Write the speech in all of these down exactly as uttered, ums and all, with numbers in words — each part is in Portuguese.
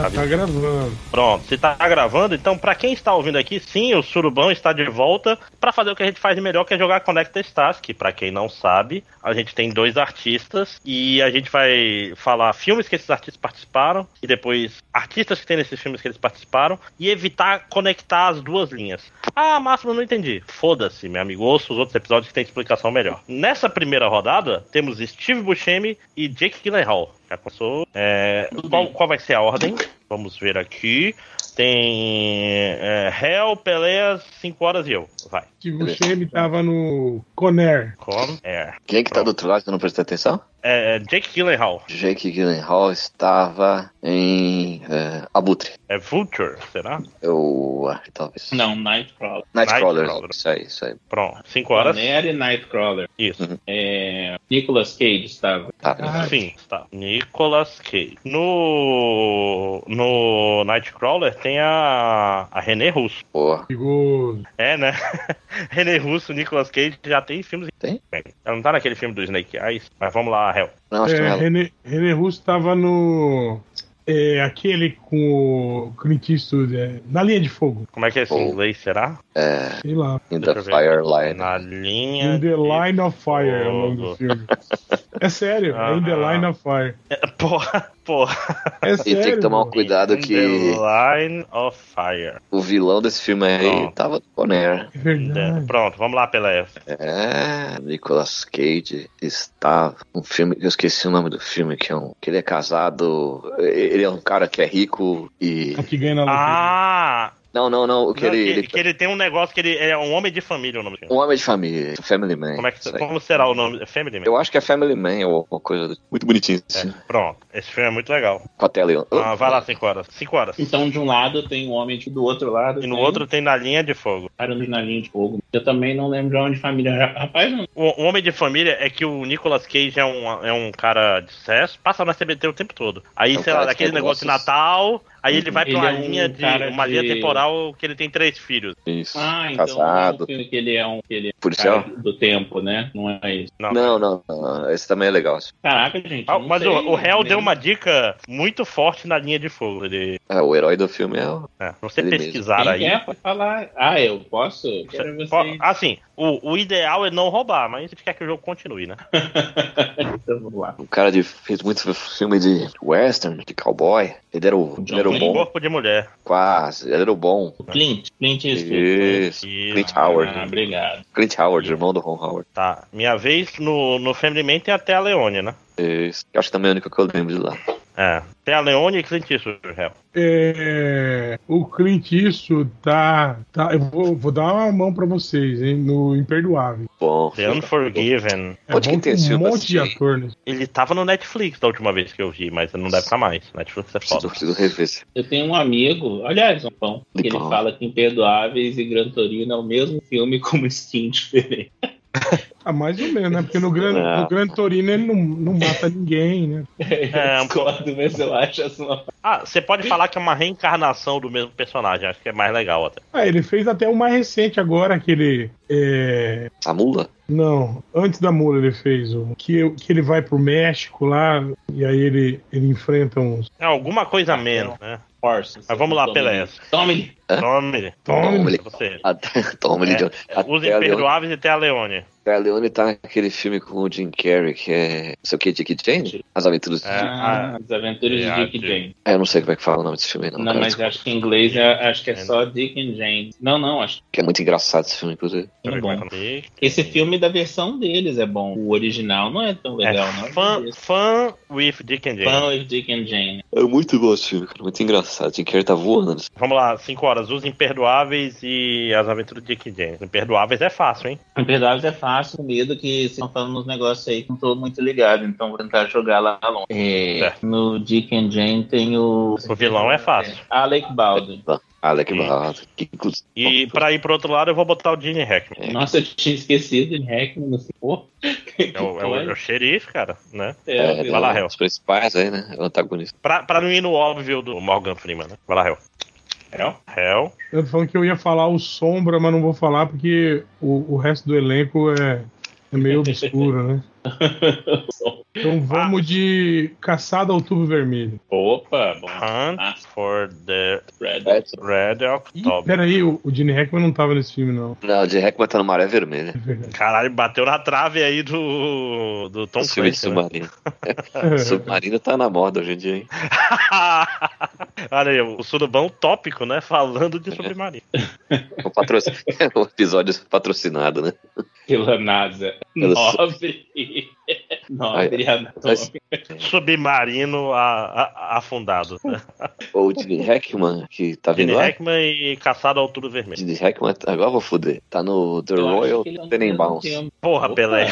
Já tá gravando. Pronto, se tá gravando, então pra quem está ouvindo aqui, sim, o Surubão está de volta pra fazer o que a gente faz de melhor, que é jogar Conecta Stars, que pra quem não sabe, a gente tem dois artistas e a gente vai falar filmes que esses artistas participaram e depois artistas que tem nesses filmes que eles participaram e evitar conectar as duas linhas. Ah, Máximo, não entendi. Foda-se, meu amigo, ouça os outros episódios que tem explicação melhor. Nessa primeira rodada, temos Steve Buscemi e Jake Gyllenhaal. Já começou. É, qual, qual vai ser a ordem? Vamos ver aqui. Tem é, Hell, Peleas, cinco horas e eu. Vai. Steve Buscemi tava no Conair. Conair. Quem que tá do outro lado que eu não prestei atenção? É, Jake Gyllenhaal. Jake Gyllenhaal estava em é, Abutre. É Vulture, será? Eu acho que talvez. Não, Nightcrawler. Nightcrawler. Nightcrawler. Isso aí, isso aí. Pronto, cinco horas. Conner e Nightcrawler. Isso. Uhum. É, Nicolas Cage estava. Tá. Ah, Sim, tá. Nicolas Cage. No, no Nightcrawler tem a, a René Russo. Boa. Perigoso. É, né? René Russo, Nicolas Cage já tem filmes. Tem? Ela não tá naquele filme do Snake Eyes, mas vamos lá, Hel. Não, acho que É, não é. René, René Russo tava no... É, aquele com o Clint Eastwood, é, Na Linha de Fogo. Como é que é esse em inglês, será? É, Sei lá. In Deixa the eu ver. Fire Line. Na linha. In the de Line of Fire é o nome do fogo. filme. É sério, é In the Ah. Line of Fire. É, porra, porra. É E sério. tem que tomar um mano. cuidado In que the Line of Fire. o vilão desse filme aí Pronto. tava no Conair. É verdade. Pronto, vamos lá, Pelé. É, Nicolas Cage estava um filme, eu esqueci o nome do filme, que é um, que ele é casado, ele é um cara que é rico e A que ganha na loteria. Ah! não, não, não, o que Não, ele, que, ele que ele tem um negócio que ele é um homem de família, o nome do filme. um homem de família, Family Man. Como, é que, isso aí. como será o nome? Family Man? Eu acho que é Family Man ou alguma coisa do- muito bonitinho É, assim, pronto, esse filme é muito legal. com a tela. Ah, vai lá, cinco horas. cinco horas. Então, de um lado tem um homem, do outro lado E no tem outro tem Na Linha de Fogo. um cara na linha de fogo. Eu também não lembro de onde família. Rapaz, não. O, o Homem de Família é que o Nicolas Cage é um, é um cara de sucesso, passa no S B T o tempo todo. Aí, É um sei lá, cara de daquele negócio de negócios. Natal, aí ele vai pra Ele uma é um linha de. cara uma linha de- temporal que ele tem três filhos. Isso. Ah, então não é Casado. um filme que ele é um, que ele é um Policial? cara do tempo, né? Não é isso. Não. Não, não, não, esse também é legal. Caraca, gente. Ah, eu não mas sei, o, o réu nem- deu uma dica muito forte na linha de fogo. Ele, É, o herói do filme é o... é, pra você Ele mesmo. pesquisar Quem aí. quer pode falar. Ah, eu posso? Quero Você, vocês. assim, o, o ideal é não roubar, mas a gente quer que o jogo continue, né? Então vamos lá. um cara de fez muito filme de western, de cowboy. Ele era o, ele era o John bom, Corpo de mulher. quase. Ele era o bom. O Clint. Clint Eastwood. Isso. Isso. Clint Howard. Ah, obrigado. Clint Howard, irmão do Ron Howard. Tá, minha vez no, no Family Man tem até a Leone, né? Isso. Eu acho que também é o único que eu lembro de lá. É, tem a Leone e Clint Eastwood, réu. É, o Clint Eastwood tá, tá. Eu vou, vou dar uma mão pra vocês, hein? No Imperdoável. Bom. The Unforgiven. É Onde bom que tem com esse um filme pra monte de assistir? ator nesse. Ele tava no Netflix da última vez que eu vi, mas não deve estar mais. Netflix é Preciso, foda. preciso rever esse. Eu tenho um amigo, aliás, um pão, que ele Lipão. fala que Imperdoáveis e Gran Torino é o mesmo filme com um skin diferente. Ah, mais ou menos, né? Porque no Gran, É. no Gran Torino ele não, não mata ninguém, né? É, eu discordo, mas eu acho essa uma... Ah, você pode falar que é uma reencarnação do mesmo personagem. Acho que é mais legal até. Ah, ele fez até o mais recente agora, aquele. É... A mula? Não, antes da Mula ele fez o. Que, que ele vai pro México lá, e aí ele, ele enfrenta uns. É alguma coisa a menos, né? Force. Mas vamos lá, Pelé. Tome. Tome. Tome. ele. Você. Até, toma ele É, de Os até a Leone, Imperdoáveis e tem a Leone. a Leone tá naquele filme com o Jim Carrey, que é. Não sei o que, Dick Jane? As Aventuras de É. Dick. Ah, As Aventuras É, de Dick de- e Jane. É, eu não sei como é que fala o nome desse filme, não. Não, cara, mas desculpa. acho que em inglês é, acho que é só Dick and Jane. Não, não, acho Que é muito engraçado esse filme, inclusive. que é bom. E- Esse filme da versão deles é bom. O original não é tão legal, É não. fun, fun with Dick and Jane. Fun with Dick and Jane. Eu muito gosto desse filme, cara. Muito engraçado. Jim Carrey tá voando. Vamos lá, cinco horas. Os Imperdoáveis e as Aventuras de Dick e Jane. Os Imperdoáveis é fácil, hein? Imperdoáveis é fácil, com medo que vocês estão falando uns negócios aí que não tô muito ligado, então vou tentar jogar lá longe. É, Certo. no Dick and Jane tem o... O vilão é fácil. Alec Baldwin. Alec Hum. Baldwin. Que inclusive. E pra ir pro outro lado, eu vou botar o Gene Hackman. Nossa, eu tinha esquecido de Hackman no pô. É o, é o- é o xerife, cara, né? É, É, vai lá, é um Hel. dos principais aí, né? É o antagonista. Pra, pra não ir no óbvio do Morgan Freeman, né? Vai lá, Hel. Hel? Hel. Eu tô falando que eu ia falar o Sombra, mas não vou falar porque o, o resto do elenco é, É meio obscuro, né? Então vamos ah. de Caçada ao Outubro Vermelho. Opa, bom. Hunt ah. for the Red, Red October. Peraí, o, o Gene Hackman não tava nesse filme, não. Não, o Gene Hackman tá no Maré Vermelha. É Caralho, bateu na trave aí do, do Tom Clancy. Filme de Submarino. Né? Submarino tá na moda hoje em dia, hein? Olha aí, o surubão tópico, né? Falando de Submarino. O, patroc... o episódio patrocinado, né? Pela NASA. Nobre. Nobre anatômica. Submarino a, a, afundado. O Gene Hackman, que tá vindo Gene lá. Hackman e Caçado ao Outubro Vermelho. Gene Hackman, agora eu vou foder. Tá no The eu Royal Tenenbaums. Porra, Opa. Pelé.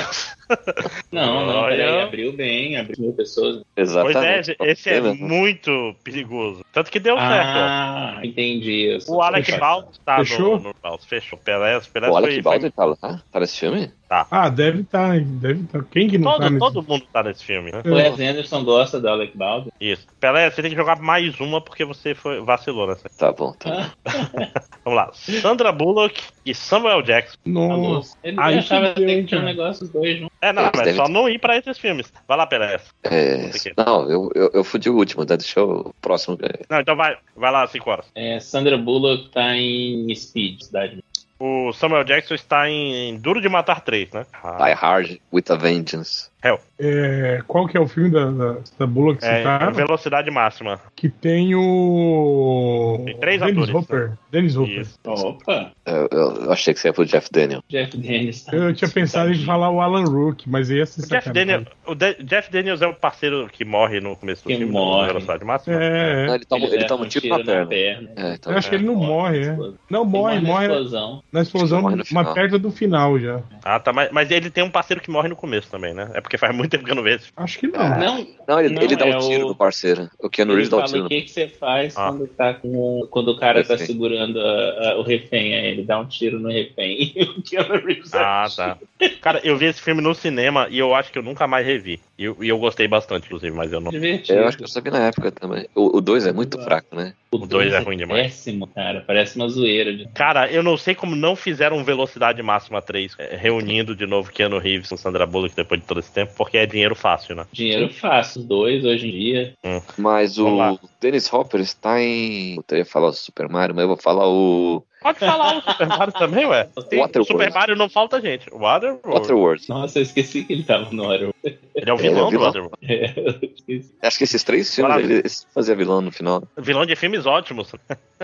Não, não, peraí, abriu bem, abriu mil pessoas. Exatamente. Pois é, esse é muito perigoso. Tanto que deu ah, certo. Ah, entendi. O Alec Baldwin tá Fechou? no, no Fechou. Pelé, Pelé o Alec foi, Baldwin foi... tá lá? Tá nesse filme? Tá. Ah, deve tá, deve tá. Quem que não todo, tá nesse... todo mundo tá nesse filme, né? O Wes Anderson gosta do Alec Baldwin. Isso. Pelé, você tem que jogar mais uma porque você foi, vacilou nessa. Tá bom, tá bom. Vamos lá. Sandra Bullock e Samuel Jackson. Nossa. Ele Aí achava que que tinha um negócio dos dois juntos. É, não, Eles mas devem... só não ir pra esses filmes. Vai lá, Pelé. É, não, eu, eu, eu fudi o último, né? Deixa o próximo. Não, então vai, vai lá, cinco horas. É, Sandra Bullock tá em Speed, cidade. O Samuel Jackson está em Duro de Matar três, né? Ah. Die Hard with a Vengeance. Hell. É, qual que é o filme da, da, da Bullock que é, você tá? Velocidade Máxima. Que tem o... Tem três Dennis atores. Hopper. Né? Dennis Hopper. Isso. Opa! Eu, eu, eu achei que você ia pro Jeff Daniels. Jeff Daniels. Tá Eu tinha pensado em falar o Alan Rook, mas ia ser o Jeff, Daniel, o De- Jeff Daniels é o parceiro que morre no começo do que filme. Morre. Velocidade Máxima. É, é. Não, ele toma, ele toma um tiro na perna. Na perna. É, então, Eu acho que ele não morre, é. Não, morre, morre. morre Na explosão. na explosão, Morre no final. mas perto do final já. Ah, tá. Mas, mas ele tem um parceiro que morre no começo também, né? É porque faz muito tempo que eu não vejo. Acho que não. Não, não, ele, não, ele dá é um tiro o... no parceiro. O Keanu Ele Reeves dá um fala tiro o no que, que você faz Ah. quando, tá com, quando o cara tá Refém. segurando a- a- o refém. Aí ele dá um tiro no refém e o Keanu Reeves Ah, atira. tá. Cara, eu vi esse filme no cinema e eu acho que eu nunca mais revi. E eu, e eu gostei bastante, inclusive, mas eu não. Divertido. Eu acho que eu sabia na época também. O dois é muito fraco, né? O dois é ruim demais. Péssimo, cara. Parece uma zoeira. De... Cara, eu não sei como não fizeram Velocidade Máxima três, é, reunindo de novo Keanu Reeves com Sandra Bullock depois de todo esse tempo, porque é dinheiro fácil, né? Dinheiro fácil, os dois hoje em dia. Mas Vamos lá. o Dennis Hopper está em... Eu ia falar o Super Mario, mas eu vou falar o... Pode falar o Super Mario também, ué. Tem, o Waterworld. Super Mario não falta gente. O Waterworld. Waterworld. Nossa, eu esqueci que ele tava no Waterworld. Ele é o Ele é vilão o do vilão. Waterworld. É, eu esqueci. Acho que esses três filmes Claro. ele fazia vilão no final. Vilão de filmes ótimos.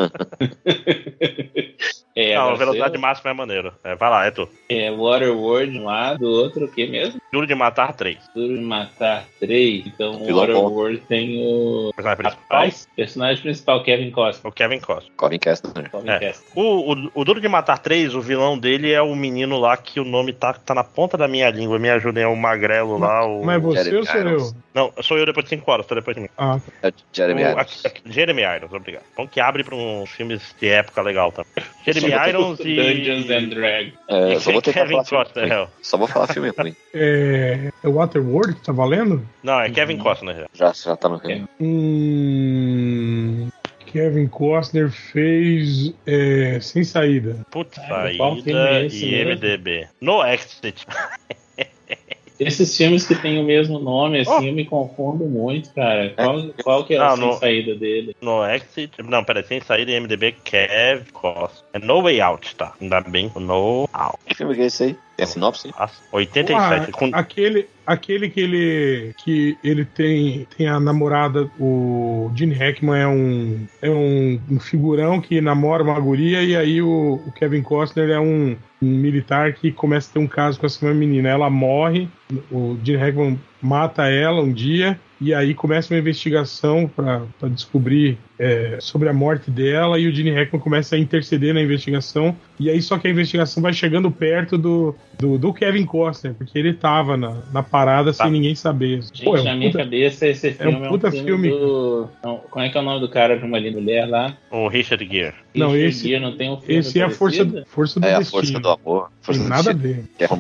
É, não, a agora Velocidade você- Máxima é maneiro. É, vai lá, é tu. É Waterworld de um lado, do outro o que mesmo? Duro de Matar três. Duro de Matar três. Então o Vilão Waterworld tem o Personagem principal. rapaz, personagem principal, Kevin Costner. O Kevin Costner. Colin Kestner. Kevin É. Costner. O, o, o Duro de Matar três, o vilão dele é o menino lá que o nome tá, tá na ponta da minha língua. Me ajudem, é o magrelo lá. O... Mas você Jeremy ou sou eu? Irons. Não, sou eu depois de cinco horas, tô depois de mim. Ah, É Jeremy O- Irons. aqui- aqui- Jeremy Irons, obrigado. Então que abre pra uns filmes de época legal também. Jeremy Irons e. Dungeons and Dragons. É, e só vou tentar Kevin falar filme Costner. ruim. é. Só vou falar filme ruim. é, é Waterworld que tá valendo? Não, é Kevin Costner. Já, já tá no reino. Hum, Kevin Costner fez é, Sem Saída. Putz, Ai, qual filme saída é esse e mesmo? M D B. No Exit. Esses filmes que têm o mesmo nome, assim, Oh. eu me confundo muito, cara. Qual, qual que é Ah, a no- saída dele? No Exit. Não, peraí, sem saída e M D B, Kevin Costner. É No Way Out, tá? Ainda bem. No Out. Que filme que é esse aí? Tem a sinopse? Nossa, oitenta e sete. Ah, Com... aquele, aquele que ele que ele tem, tem a namorada, o Gene Hackman é um é um, um figurão que namora uma guria e aí o, o Kevin Costner é um, um militar que começa a ter um caso com essa mesma menina. Ela morre, o Gene Hackman mata ela um dia e aí começa uma investigação para descobrir é, sobre a morte dela e o Gene Hackman começa a interceder na investigação e aí só que a investigação vai chegando perto do, do, do Kevin Costner, porque ele tava na, na parada Tá. sem ninguém saber. Gente, Pô, é um na minha puta- cabeça, esse filme é um um, puta filme, filme. do... Não, como é que é o nome do cara de uma linda mulher lá? O Richard Gere. Não, Richard esse- Gere, não tem um filme Esse é a força, parecido? força do É a destino. força do amor. Força Tem do nada a destino, ver. que é romance.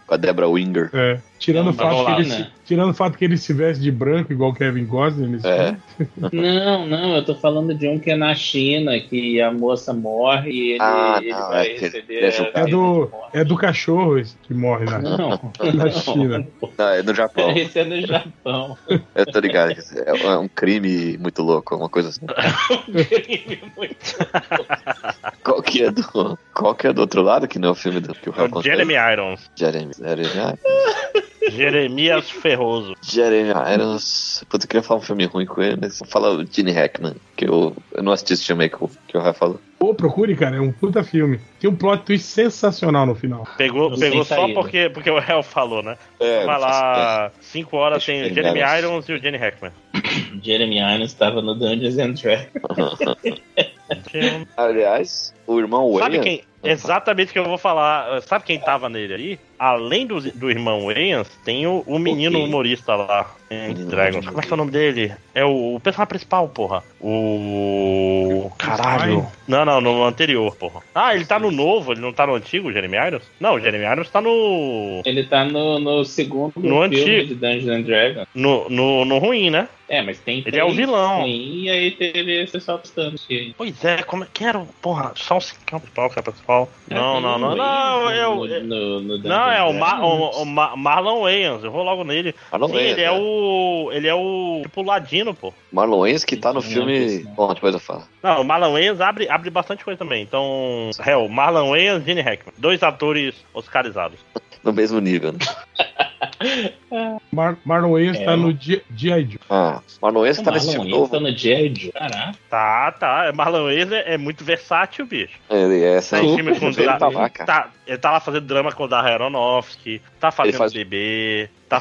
com a Deborah Winger. É, tirando, É o fato uma que ele bolada. se, tirando o fato que ele se veste de branco, igual o Kevin Costner nesse É. filme. Não, não, eu tô falando de um que é na China, que a moça morre e ele, Ah, ele não, vai é que ele- receber ele é a julgado. É pena do, de morte. é do cachorro esse que morre na, Não, na não. China. Não, é no Japão. Esse é no Japão. Eu tô ligado. É é um crime muito louco, uma coisa assim. Um crime muito. Qual que é do, qual que é do outro lado, que não é o filme do, que o É Raul o contou? Jeremy Irons. Jeremy, Jeremy, Jeremias Ferroso. Jeremy Irons. Putz, eu queria falar um filme ruim com ele, mas vou falar o Gene Hackman, que eu, eu não assisti esse filme aí que o, que o Rafa falou. Pô, procure, cara, é um puta filme. Tem um plot twist sensacional no final. Pegou, Sem pegou só saída. porque, porque o Hell falou, né? É, Vai não faço lá, cinco horas Deixa tem o eu Jeremy pegar. Irons e o Jenny Hackman. Jeremy Irons estava no Dungeons and Dragons. Aliás, o irmão Sabe Wayans... quem? Exatamente o que eu vou falar. Sabe quem tava nele aí? Além do, do irmão Wayans, tem o, o menino Ok. humorista lá em Menino Dragons. humorista. Como é que é o nome dele? É o, o personagem principal, porra. O. Caralho. Spine? Não, não, no anterior, porra. Ah, ele tá no novo, ele não tá no antigo, o Jeremy Irons? Não, o Jeremy Irons tá no. Ele tá no, no segundo No filme antigo. de Dungeons and Dragons. No, no, no ruim, né? É, mas tem Ele é o três vilão. ruim, e aí teve esse substância. Pois é, como é que era? o- Porra, só o cinco principal, que é o principal. Não, não, não, não, é o. é- No, no Não, é o, Ma- o, Dungeons o Ma- Marlon Wayans, eu vou logo nele. Marlon Sim, Wayans, ele é né? o. Ele é o. Tipo, ladino, pô. Marlon Wayans que tá no Não, filme... não. Bom, depois eu falo. Não, o Marlon Wayans abre, abre bastante coisa também. Então, Hell, Marlon Wayans e Gene Hackman. Dois atores oscarizados. No mesmo nível, né? Mar Marlon Wayans É, tá eu- no G I. Joe. Ah, Marlon Wayans O tá nesse Marlon filme Wayans novo. tá no G I. Joe. Caraca. Tá, tá. Marlon Wayans é, é muito versátil, bicho. Ele é essa Tá em filme com ele tá da- lá, cara. tá, ele tá lá fazendo drama com o Darren Aronofsky, tá fazendo faz- bebê, tá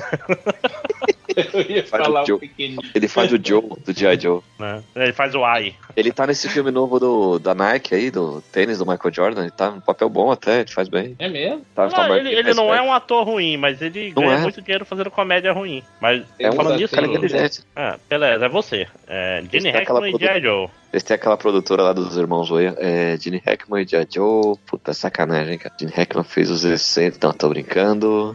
Eu ia Faz o falar Joe. um pequenininho. Ele faz o Joe, do G I. Joe. né? Ele faz o Ai. Ele tá nesse filme novo do, da Nike aí, do tênis do Michael Jordan. Ele tá no papel bom até, ele faz bem. É mesmo? Tá, tá Não, mais- ele, ele não é um ator ruim, mas ele Não ganha é. muito dinheiro fazendo comédia ruim. Mas É um falando nisso, cara assim, inteligente. ah, beleza, é você. É, Gene tem aquela Hackman e G I. Joe. Eles têm aquela produtora lá dos irmãos Wayans, é, Gene Hackman e G I. Joe. Puta sacanagem, cara. Gene Hackman fez os recentes, não, tô brincando.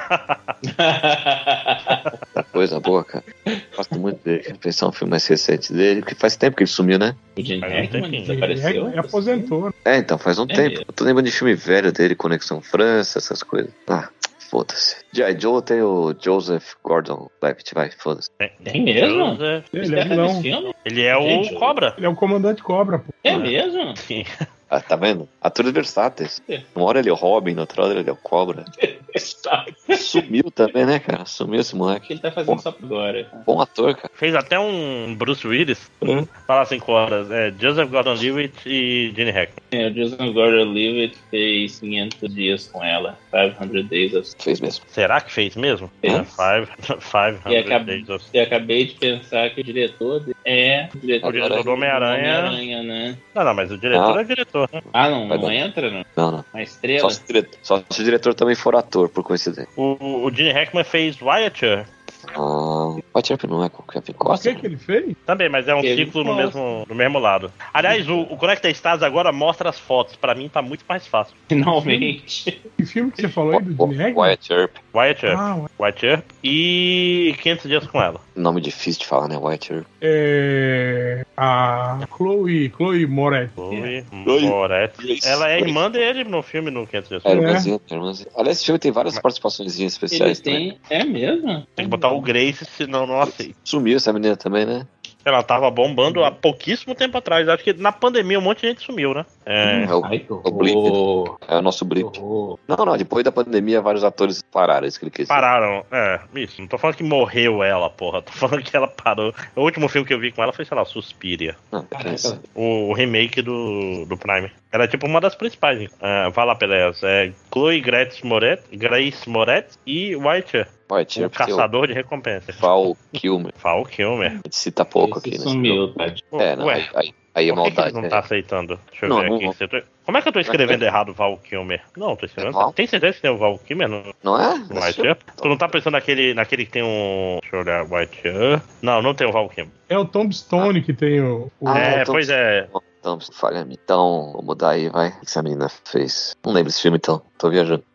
Tá coisa boa, cara. Gosto muito dele. Quero pensar um filme mais recente dele, porque faz tempo que ele sumiu, né? O Gene Mas Hackman não tem fim. desapareceu? É aposentou. Né? É, então, faz um É tempo. mesmo. Eu tô lembrando de filme velho dele, Conexão França, essas coisas. Ah, foda-se. G I. Joe tem o Joseph Gordon-Levitt, vai, foda-se. Tem mesmo? Joseph. Ele é vilão. filme? Ele é o Gente, Cobra. Ele é o comandante Cobra, pô. É mesmo? Sim. Ah, tá vendo? Atores versáteis. Uma hora ele é o Robin, na outra hora ele é o Cobra. Sumiu também, né, cara? Sumiu esse O moleque. que ele tá fazendo só agora? Bom ator, cara. Fez até um Bruce Willis. Hum. Fala cinco horas. É Joseph Gordon-Levitt e Gene Hackman. É, o Joseph Gordon-Levitt fez quinhentos dias com ela. quinhentos Days of... Fez mesmo. Será que fez mesmo? Fez. É, five, five E hundred acabei, Days of... e acabei de pensar que o diretor dele é o diretor, O diretor do Homem-Aranha. Homem-Aranha, né? Não, não, mas o diretor Ah. é diretor, né? Ah, não, Vai não dar. entra, não? Não, não. Uma Só estrela? se, o diretor, só se o diretor também for ator, por coincidência. O, o Gene Hackman fez Wyatt Earp. Ah, o Champ não é com o Kevin O Costner? que que ele fez? Também, mas é um Ele ciclo no gosta. mesmo, no mesmo lado. Aliás, o, o Conecta Stars agora mostra as fotos. Pra mim tá muito mais fácil. Finalmente. Que filme que você falou aí do Gene Hackman? Wyatt Earp. Wyatt Earp. Ah, ué. Wyatt Earp e quinhentos dias com ela. Nome difícil de falar, né? Wyatt Earp. é... A Chloe, Chloe Moretz. Chloe Oi. Moretz. Grace. Ela é irmã dele no filme no quinhentos dias com É, ela. irmãzinha, irmãzinha. Aliás, esse filme tem várias participações Ele especiais também. tem... É mesmo? Tem que botar o Grace, senão não aceita. Sumiu essa menina também, né? Ela tava bombando há pouquíssimo tempo atrás. Acho que na pandemia um monte de gente sumiu, né? É, É o, Ai, que o Blip. horror. é o nosso Que blip. horror. Não, não, depois da pandemia vários atores pararam, é isso que ele quis dizer. pararam. É, isso. Não tô falando que morreu ela, porra. Tô falando que ela parou. O último filme que eu vi com ela foi, sei lá, Suspiria. Não, Caraca. pensa. O, o remake do, do Prime. Ela é tipo uma das principais. hein? É, vai lá, Peléas. É Chloe Grace Moretz, Grace Moretz e White, Wyatt o Earp tem o caçador de recompensas. Val Kilmer. Val Kilmer. A gente cita pouco Esse aqui, né? sumiu, tadinho. É, não, Ué, aí, aí, aí é por que, que ele maldade, não né? tá aceitando? Deixa eu Não, ver não aqui. vou. Você tá- Como é que eu tô escrevendo errado Val Kilmer? Não, tô escrevendo. É Val? Tem certeza que tem o Val Kilmer no, Não é? no White Earp? Tu não tá pensando naquele, naquele que tem um. Deixa eu olhar, White Earp. Não, não tem o Val Kilmer. É o Tom Stone que tem o. o- Ah, é, então- pois é. Então, falha-me. Então, vou mudar aí, vai. O que essa menina fez? Não lembro desse filme, então. Tô viajando.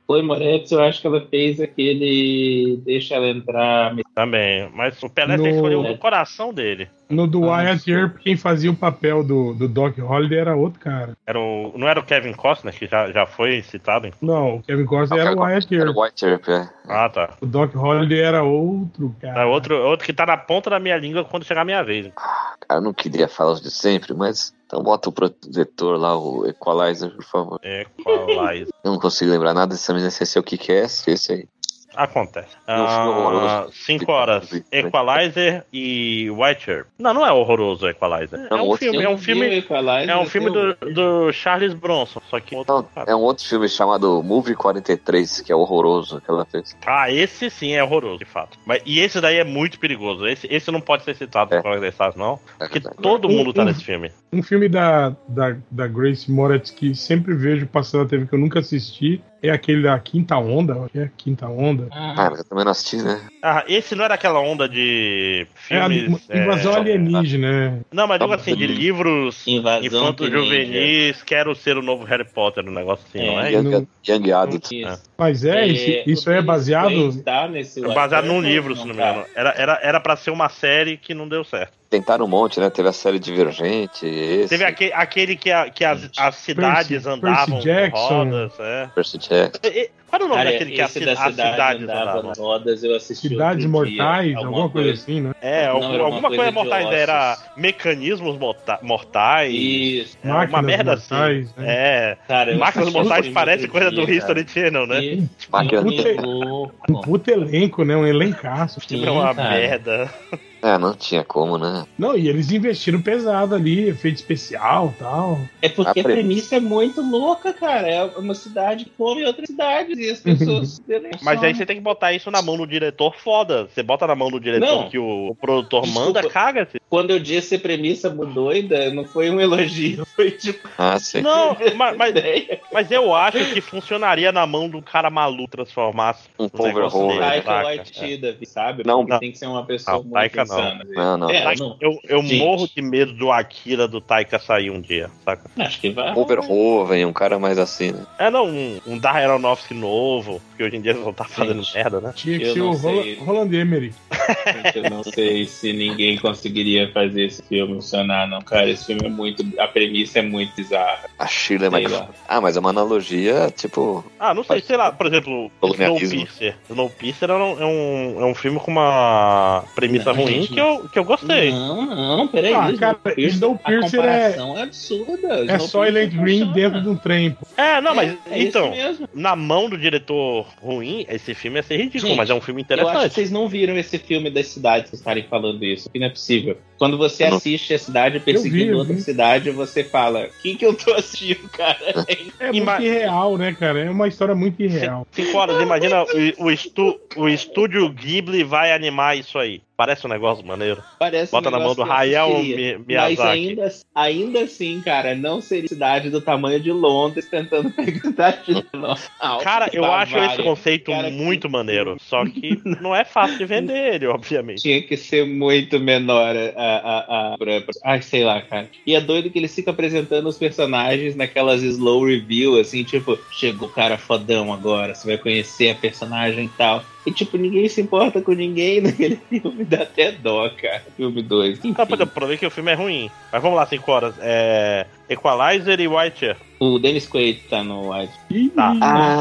Chloe Moretz, eu acho que ela fez aquele Deixa Ela Entrar. Também. Mas o Pelé No- tem escolheu o coração dele. No do Ah, Wyatt sim. Earp, quem fazia o papel do, do Doc Holliday era outro cara. Era o, não era o Kevin Costner, que já, já foi citado? Não, o Kevin Costner era o Wyatt Era Earp. o White Earp, é. Ah, tá. O Doc Holliday era outro cara. É outro, outro que tá na ponta da minha língua quando chegar a minha vez. Cara, eu não queria falar os de sempre, mas então bota o protetor lá, o Equalizer, por favor. Equalizer. Eu não consigo lembrar nada dessa menina, se esse é o que que é, se esse aí. Acontece. Um filme horroroso. cinco horas. Equalizer e White Earp. Não, não é horroroso o Equalizer. É Não, um outro filme, é um Eu vi o filme, Equalizer, é um filme eu- do, do Charles Bronson, só que Não, é um outro filme chamado Movie quarenta e três, que é horroroso que ela fez. Ah, esse sim é horroroso, de fato. Mas, e esse daí é muito perigoso. Esse, esse não pode ser citado É. no Colega das Stars, não. É Porque verdade. todo Um- mundo tá um- nesse filme. Um filme da, da, da Grace Moretz que sempre vejo passando na T V que eu nunca assisti é aquele da Quinta Onda, acho que é Quinta Onda. Ah, Ah, mas eu também não assisti, né? Ah, esse não era aquela onda de É a filmes. é, invasão alienígena, né? Não, mas digo assim, de livros Invasão infanto-juvenis, quero ser o novo Harry Potter, um negócio assim, É. não é? Eu Young, não- Young Adult. isso. Mas é, esse- isso o é Dennis baseado. Quaid tá nesse É baseado num White Earp, livro, se não me tá? engano. Era, era, era pra ser uma série que não deu certo. Tentaram um monte, né? Teve a série Divergente, esse, Teve aquele, aquele que, a- que as, as cidades Percy- andavam Percy Jackson. com rodas, é. Percy Jackson. E- e- Qual era o nome Cara, daquele que as, esse ci- da as cidade cidades andava andavam? nas rodas, eu assisti Cidades outro dia, Mortais, alguma coisa assim, né? É, Não, algum- era uma alguma coisa, coisa de mortais, ossos. era mecanismos morta- mortais. Isso. É, uma Máquinas merda mortais, assim. né? É. Cara, eu Máquinas assisti mortais outro parece dia, coisa do cara. History Channel, né? Que Máquina- filme louco. Um puto elenco, né? Um elencaço. O filme é uma cara. merda. É, não tinha como, né? Não, e eles investiram pesado ali, efeito especial e tal. É porque A a premissa. premissa é muito louca, cara. É uma cidade que come outras cidades e as pessoas. Mas aí você tem que botar isso na mão do diretor foda. Você bota na mão do diretor Não. que o, o produtor Desculpa. manda, caga-se. Quando eu disse premissa muito doida, não foi um elogio, foi tipo. Ah, sim. Não, mas, mas, ideia. mas eu acho que funcionaria na mão do cara maluco transformasse Um os negócios Overhaul, dele, né? Taika saca? Waititi, sabe? Não, Porque não. tem que ser uma pessoa Não, muito Taika não. insana. Não, não. É, Taika- não. Eu, eu Gente. morro de medo do Akira do Taika sair um dia, saca? Acho que vai. Overhoven, um cara mais assim, né? É, não, um, um Darren Aronofsky novo, porque hoje em dia eles vão estar fazendo Gente. merda, né? Tinha que Eu ser não o Roland, sei. Roland Emmerich. Eu não sei se ninguém conseguiria fazer esse filme funcionar, não, cara. Esse filme é muito. A premissa é muito bizarra. A Shirley Sei MacLaine. lá. Ah, mas é uma analogia, tipo... Ah, não sei, sei lá, por exemplo, Colonialismo. Snowpiercer. Snowpiercer é um, é, um, é um filme com uma premissa Não, ruim gente. que eu, que eu gostei. Não, não, peraí. Ah, cara, Snowpiercer a é- comparação é absurda. É Snowpiercer só Silent Green funciona. dentro de um trem. pô. É, não, mas É, é então, isso mesmo. na mão do diretor ruim, esse filme ia ser ridículo, Gente, mas é um filme Eu acho que interessante. vocês não viram esse filme das cidades, vocês estarem falando isso, que não é possível. Quando você Eu não- assiste a cidade perseguindo vi, eu outra vi. cidade, você fala, o que que eu tô assistindo, cara? É Ima- muito irreal, né, cara? É uma história muito irreal. Cinco horas, imagina o, o, estu, o estúdio Ghibli vai animar isso aí. Parece um negócio maneiro. Parece Bota um na mão negócio do que eu Hayao assistiria. Mi- Mas Miyazaki. ainda, ainda assim, cara, não seria cidade do tamanho de Londres tentando pegar de Cara, eu acho esse conceito Cara, que- muito maneiro. Só que não é fácil de vender ele, obviamente. Tinha que ser muito menor a, a, a, pra- pra- Ai, sei lá, cara. E é doido que eles ficam apresentando os personagens naquelas slow review, assim, tipo, chegou o cara fodão agora, você vai conhecer a personagem e tal. E, tipo, ninguém se importa com ninguém naquele filme, dá até dó, cara. Filme dois. Não, pois eu provei que o filme é ruim. Mas vamos lá, cinco horas. É... Equalizer e White Earp. O Dennis Quaid tá no White. Ih, Tá.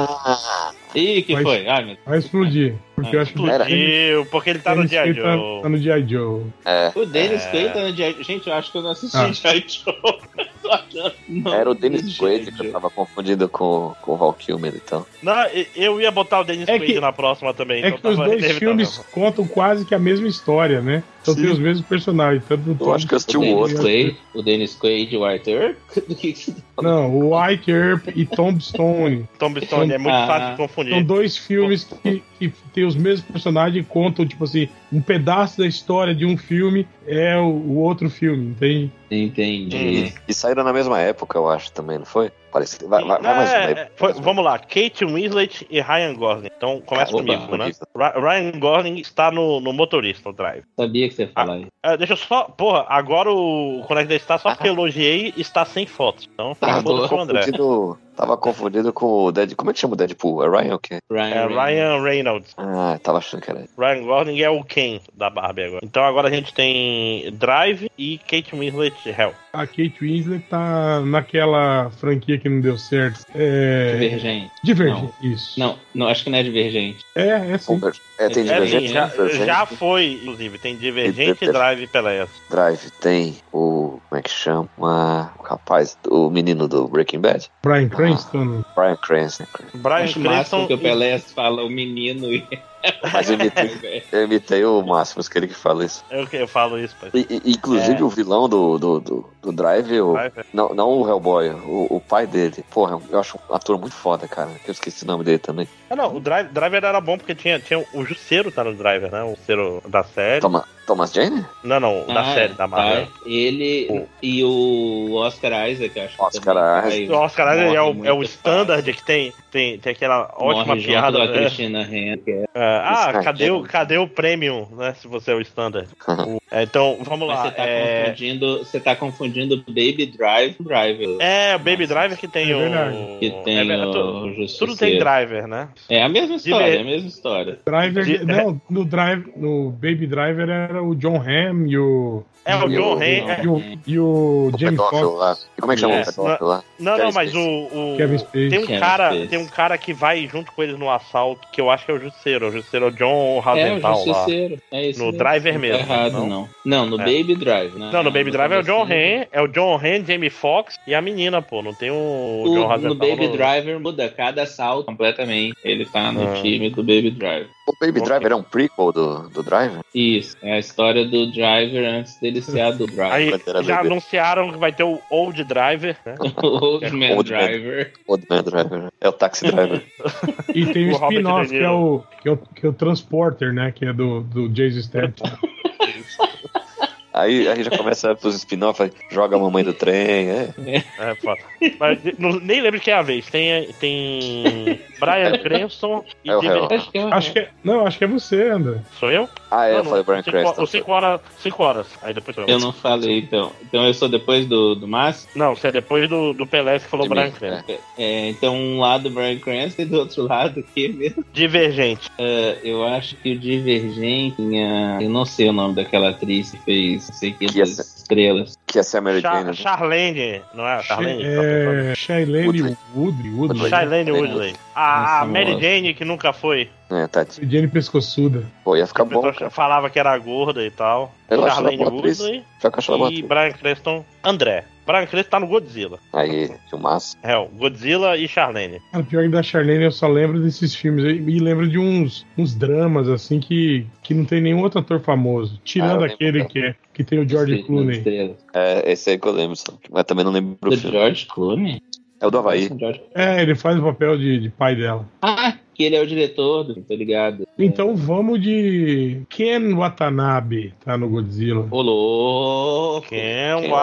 Ah, Ih, que Mas- foi? Ai, meu vai explodir. Porque eu acho que Era. Explodiu, porque ele tá no Dennis G I. Quaid tá, Joe. tá no G I. Joe. é. O Dennis É. Quaid tá no G I. Gente, eu acho que eu não assisti Ah. G I. Joe. Tô achando- não, Era o G Dennis I. Quaid que eu tava confundindo com, com o Val Kilmer, então. Não, eu ia botar o Dennis É Quaid que- na próxima também. É então que os tava dois inevitável. filmes contam quase que a mesma história, né? Então Sim. tem os mesmos personagens, tanto no Eu acho que eu assisti O o Dennis outro. Quaid, o Dennis Quaid e o Arthur? Do que que você tá falando? Não, o White Earp e Tombstone. Tombstone é muito Ah. fácil de São confundir. dois filmes que, que tem os mesmos personagens e contam, tipo assim, um pedaço da história de um filme é o, o outro filme, entende? Entendi. E saíram na mesma época, eu acho, também, não foi? Parece que vai, vai, vai mais É, uma é, época. foi- vamos lá, Kate Winslet e Ryan Gosling. Então começa Ah, opa, comigo, né? motorista. Ra- Ryan Gosling está no, no motorista, no drive. Sabia que você ia falar isso. É, deixa eu só. Porra, agora o Conecta está só porque eu elogiei está sem fotos. Então Tá, fica tô foda com o André. confundindo Tava confundido com o Deadpool. Como é que chama o Deadpool? É Ryan o quê? Ryan é Ryan Reynolds. Ah, tava achando que era. Ryan Gosling é o Ken da Barbie agora. Então agora a gente tem Drive e Kate Winslet Hell. A Kate Winslet tá naquela franquia que não deu certo. É... Divergente. Divergente, não. Isso. Não, não, acho que não é Divergente. É, é sim. É, tem Divergente. É, sim, já, Divergente. já foi, inclusive. Tem Divergente e Drive Pelé. Drive tem o... Como é que chama? O rapaz, o menino do Breaking Bad. Bryan Cranston. Ah, Bryan Cranston. Bryan Acho Cranston máximo que o Pelé fala o menino e... Mas eu imitei, eu imitei o Máximos, que ele que fala isso. Eu, eu falo isso, pai. E, e, inclusive é. o vilão do, do, do, do Drive, o, Drive. Não, não o Hellboy, o, o pai dele. Porra, eu acho um ator muito foda, cara. Eu esqueci o nome dele também. Ah, não, o Drive, Driver era bom porque tinha, tinha o Justiceiro tá no Driver, né? O Justiceiro da série. Toma, Thomas Jane? Não, não, da Ah, série, da Marvel. Tá. Ele o... e o Oscar Isaac, acho que Oscar também, Isaac. O Oscar Isaac é o, é o standard que tem, tem, tem aquela ótima morre piada. junto da né? Cristina Henry. É, ah, Isso, cadê é. o, cadê o Premium, né? Se você é o standard. O- é, então, vamos Mas lá. você tá é... confundindo, você tá confundindo Baby Drive com Driver. É, o Baby Nossa. Driver que tem É o. verdade. Que tem é, verdade, o tu- Justiceiro. Tudo tem Driver, né? É a mesma história, Diver- é a mesma história. Driver. De- Não, no, drive, no Baby Driver era o John Hamm e o. É, o E John o- Ray. John é- E o, e o O James pedófilo lá. Fox. E como é que chama É, o pedófilo lá? Não, não, Kevin mas Spacey. o. o- Kevin Spacey. Tem um Kevin cara, Spacey. tem um cara que vai junto com eles no assalto, que eu acho que é o Justiceiro. O Justiceiro é o John É o Ravental lá. Justiceiro. É isso No mesmo. Driver Não mesmo, Tá errado, não? não. Não, no É. Baby Drive. Né? Não, no Baby Drive é o John comecinho. Hamm, é o John Hamm, Jamie Foxx e a menina, pô. Não tem o, O, John no Ravental. Baby no- Driver muda cada assalto completamente. Ele tá no Ah. time do Baby Driver. O Baby Ok. Driver é um prequel do, do Driver? Isso, é a história do Driver antes dele ser a do Driver. Aí Quando era já bebê. anunciaram que vai ter o Old Driver, né? O Old Man Old Man. Driver. Old Man Driver. É o Taxi Driver. E tem o O Robert spin-off, De que é Niro. o, que, é o, que é o Transporter, né? Que é do, do Jason Statham. Aí, aí já começa os spin-off, aí joga a mamãe do trem, é. É, foda. Mas não- nem lembro quem é a vez. Tem, tem Bryan Cranston e É o David- réu. Acho que é o- Acho que é. Não, acho que é você, André. Sou eu? Ah, é, Não, eu falei Bryan cinco, Cranston. Os cinco horas, cinco horas. Aí depois sou eu. Eu não falei, então. Então eu sou depois do, do Márcio? Não, você é depois do, do Pelé que falou De mim, Bryan Cranston. É, então um lado Bryan Cranston e do outro lado o que mesmo? Divergente. É, eu acho que o Divergente tinha... Eu não sei o nome daquela atriz que fez não sei o que Que das essa- estrelas. Que ia ser a Mary Char Jane, né? Charlene, não é? Charlene? É, Shailene Woodley. Woodley. Woodley. Shailene Woodley. A, a Nossa, Mary nossa. Jane que nunca foi. É, tá. Jane Pescoçuda. Pô, ia ficar O pessoal bom, cara. falava que era gorda e tal. Eu acho ela Charlene boa atriz. Woodley Já que eu acho ela boa e atriz. Bryan Cranston André. Bryan Cranston tá no Godzilla. Aí, filmaço. É, o Godzilla e Charlene. Cara, pior que da Charlene eu só lembro desses filmes aí, e lembro de uns, uns dramas assim que, que não tem nenhum outro ator famoso. Ah, Tirando eu lembro, aquele cara. que, é, que tem o George Das Clooney. estrelas. É, esse aí que eu lembro, só. Mas também não lembro Do o filme. George Clooney? É o do Havaí. George- É, ele faz o papel de, de pai dela. Ah, que ele é o diretor, do, tô ligado. Então vamos de Ken Watanabe, tá no Godzilla. Ô, louco! Ken Ken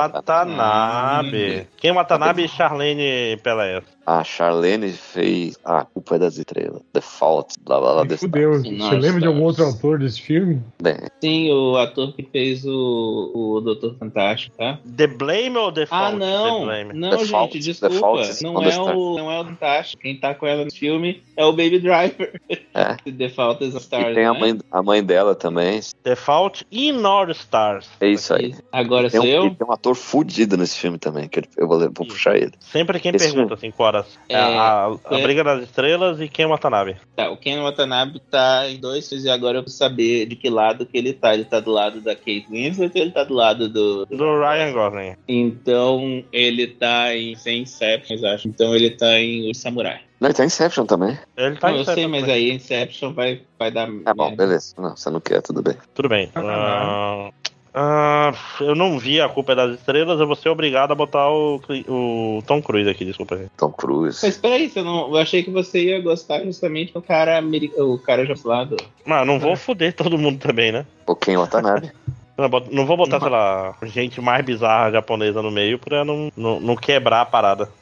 Watanabe. Ken Watanabe e Charlene Pelé. A Charlene fez A Culpa é das Estrelas. The Fault, blá blá blá. Me desse- fudeu. Nossa, Você lembra de algum outro Stars. autor desse filme? Bem, Sim, o ator que fez o, o Doutor Fantástico, tá? The Blame ou The Ah, Fault? não! The Blame. Não, The gente, Fault, The desculpa. Fault não, on the é Stars. o, não é o Fantástico. Quem tá com ela no filme é o Baby Driver. É. The Fault is a Star, e tem a né? mãe, a mãe dela também. The Fault e North Stars. É isso aí. Agora Tem sou um, eu? e tem um ator fudido nesse filme também, que eu vou, vou puxar ele. Sempre quem Esse pergunta, cinco horas. É, É, a, a é. Briga das Estrelas e Ken Watanabe. Tá, o Ken Watanabe tá em dois filmes e agora eu preciso saber de que lado que ele tá. Ele tá do lado da Kate Winslet ou ele tá do lado do... Do Ryan Gosling. Então, ele tá em sem Inception, acho. Então, ele tá em O Samurai. Não, ele tá em Inception também. Ele tá Não, em eu sei, Inception mas também. aí Inception vai, vai dar... Tá bom, merda. beleza. Não, você não quer, tudo bem. Tudo bem. Ah, ah, eu não vi A Culpa é das Estrelas, eu vou ser obrigado a botar o, o Tom Cruise aqui, desculpa, gente. Tom Cruise. Mas peraí, você não, eu achei que você ia gostar justamente do cara americano, o cara japonês. Mas não vou foder todo mundo também, né? O Ken Watanabe. Não, bot- não vou botar, sei lá, gente mais bizarra japonesa no meio pra não, não, não quebrar a parada, né?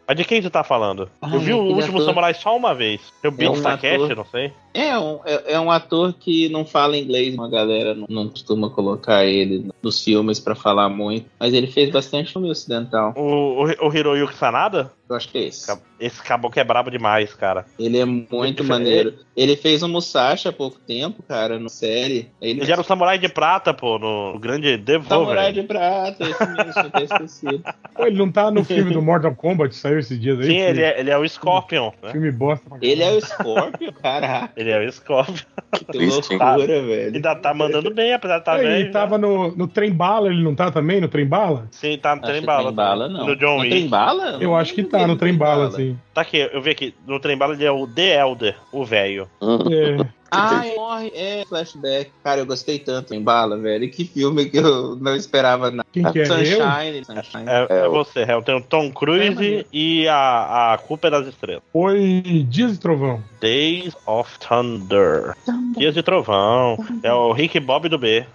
Mas de quem você tá falando? Ah, eu vi o aquele Último ator. Samurai só uma vez. Eu vi É o um Takeshi, ator. não sei. É um, é, é um ator que não fala inglês, uma galera não, não costuma colocar ele nos filmes pra falar muito, mas ele fez bastante filme ocidental. O, o, o Hiroyuki Sanada? Eu acho que é esse. Esse caboclo é brabo demais, cara. Ele é muito Ele- maneiro. Ele fez o Musashi há pouco tempo, cara, no série. Ele, Ele era o Samurai de Prata, pô, no, no grande Devolver. Samurai de Prata, esse mesmo, eu até esquecido. Pô, ele não tá no filme do Mortal Kombat, saiu esses dias aí? Sim, filme, ele é, ele é o Scorpion, né? filme bosta pra Ele é caralho. o Scorpio, caraca, Ele é o Scorpion. que triste, hein? loucura, velho. Ainda tá mandando bem, apesar de estar Aí, velho. ele tava né? no, no Trem Bala, ele não tá também no Trem Bala? Sim, tá no Acho Trem que Bala. Trem Bala, não. No John Wick. Trem Bala? Eu acho que tá no Trem Bala, sim. Tá aqui, eu vi aqui. No Trem Bala ele é o The Elder, o velho. Hum. É, Ah, ele morre. É, flashback. Cara, eu gostei tanto em Bala, velho. Que filme que eu não esperava nada. quem que é? Eu? Sunshine. Sunshine. É, É, é o- você, Hel. Tem o Tom É, Cruise maneiro. e a, a Culpa é das Estrelas. Foi Dias de Trovão. Days of Thunder. Dias de Trovão. É o Rick Bob do B.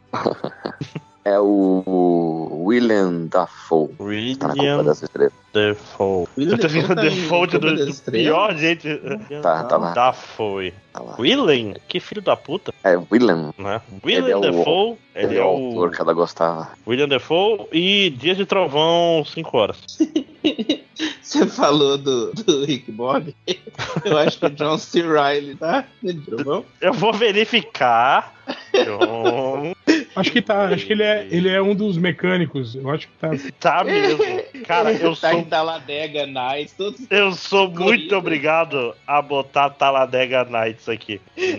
É o William Dafoe. Tá na Copa William das Estrelas. Defoe. William Eu tô vendo Dafoe tá em Default Culpa do, das do Estrelas? pior, gente. Tá, tá lá. Dafoe. Tá lá. William? Que filho da puta, É William. né? Ele William é o- Defoe. Ele é o o autor que ela gostava. William Defoe e Dias de Trovão, cinco horas. Você falou do, do Rick Bob? Eu acho que o John C. Reilly, tá? Bom? Eu vou verificar. John. Acho que tá, acho que ele é, ele é um dos mecânicos. Eu acho que tá. Tá mesmo. Cara, eu tá sou em Talladega Nights, todos Eu sou muito Corrida. obrigado a botar Talladega Nights aqui.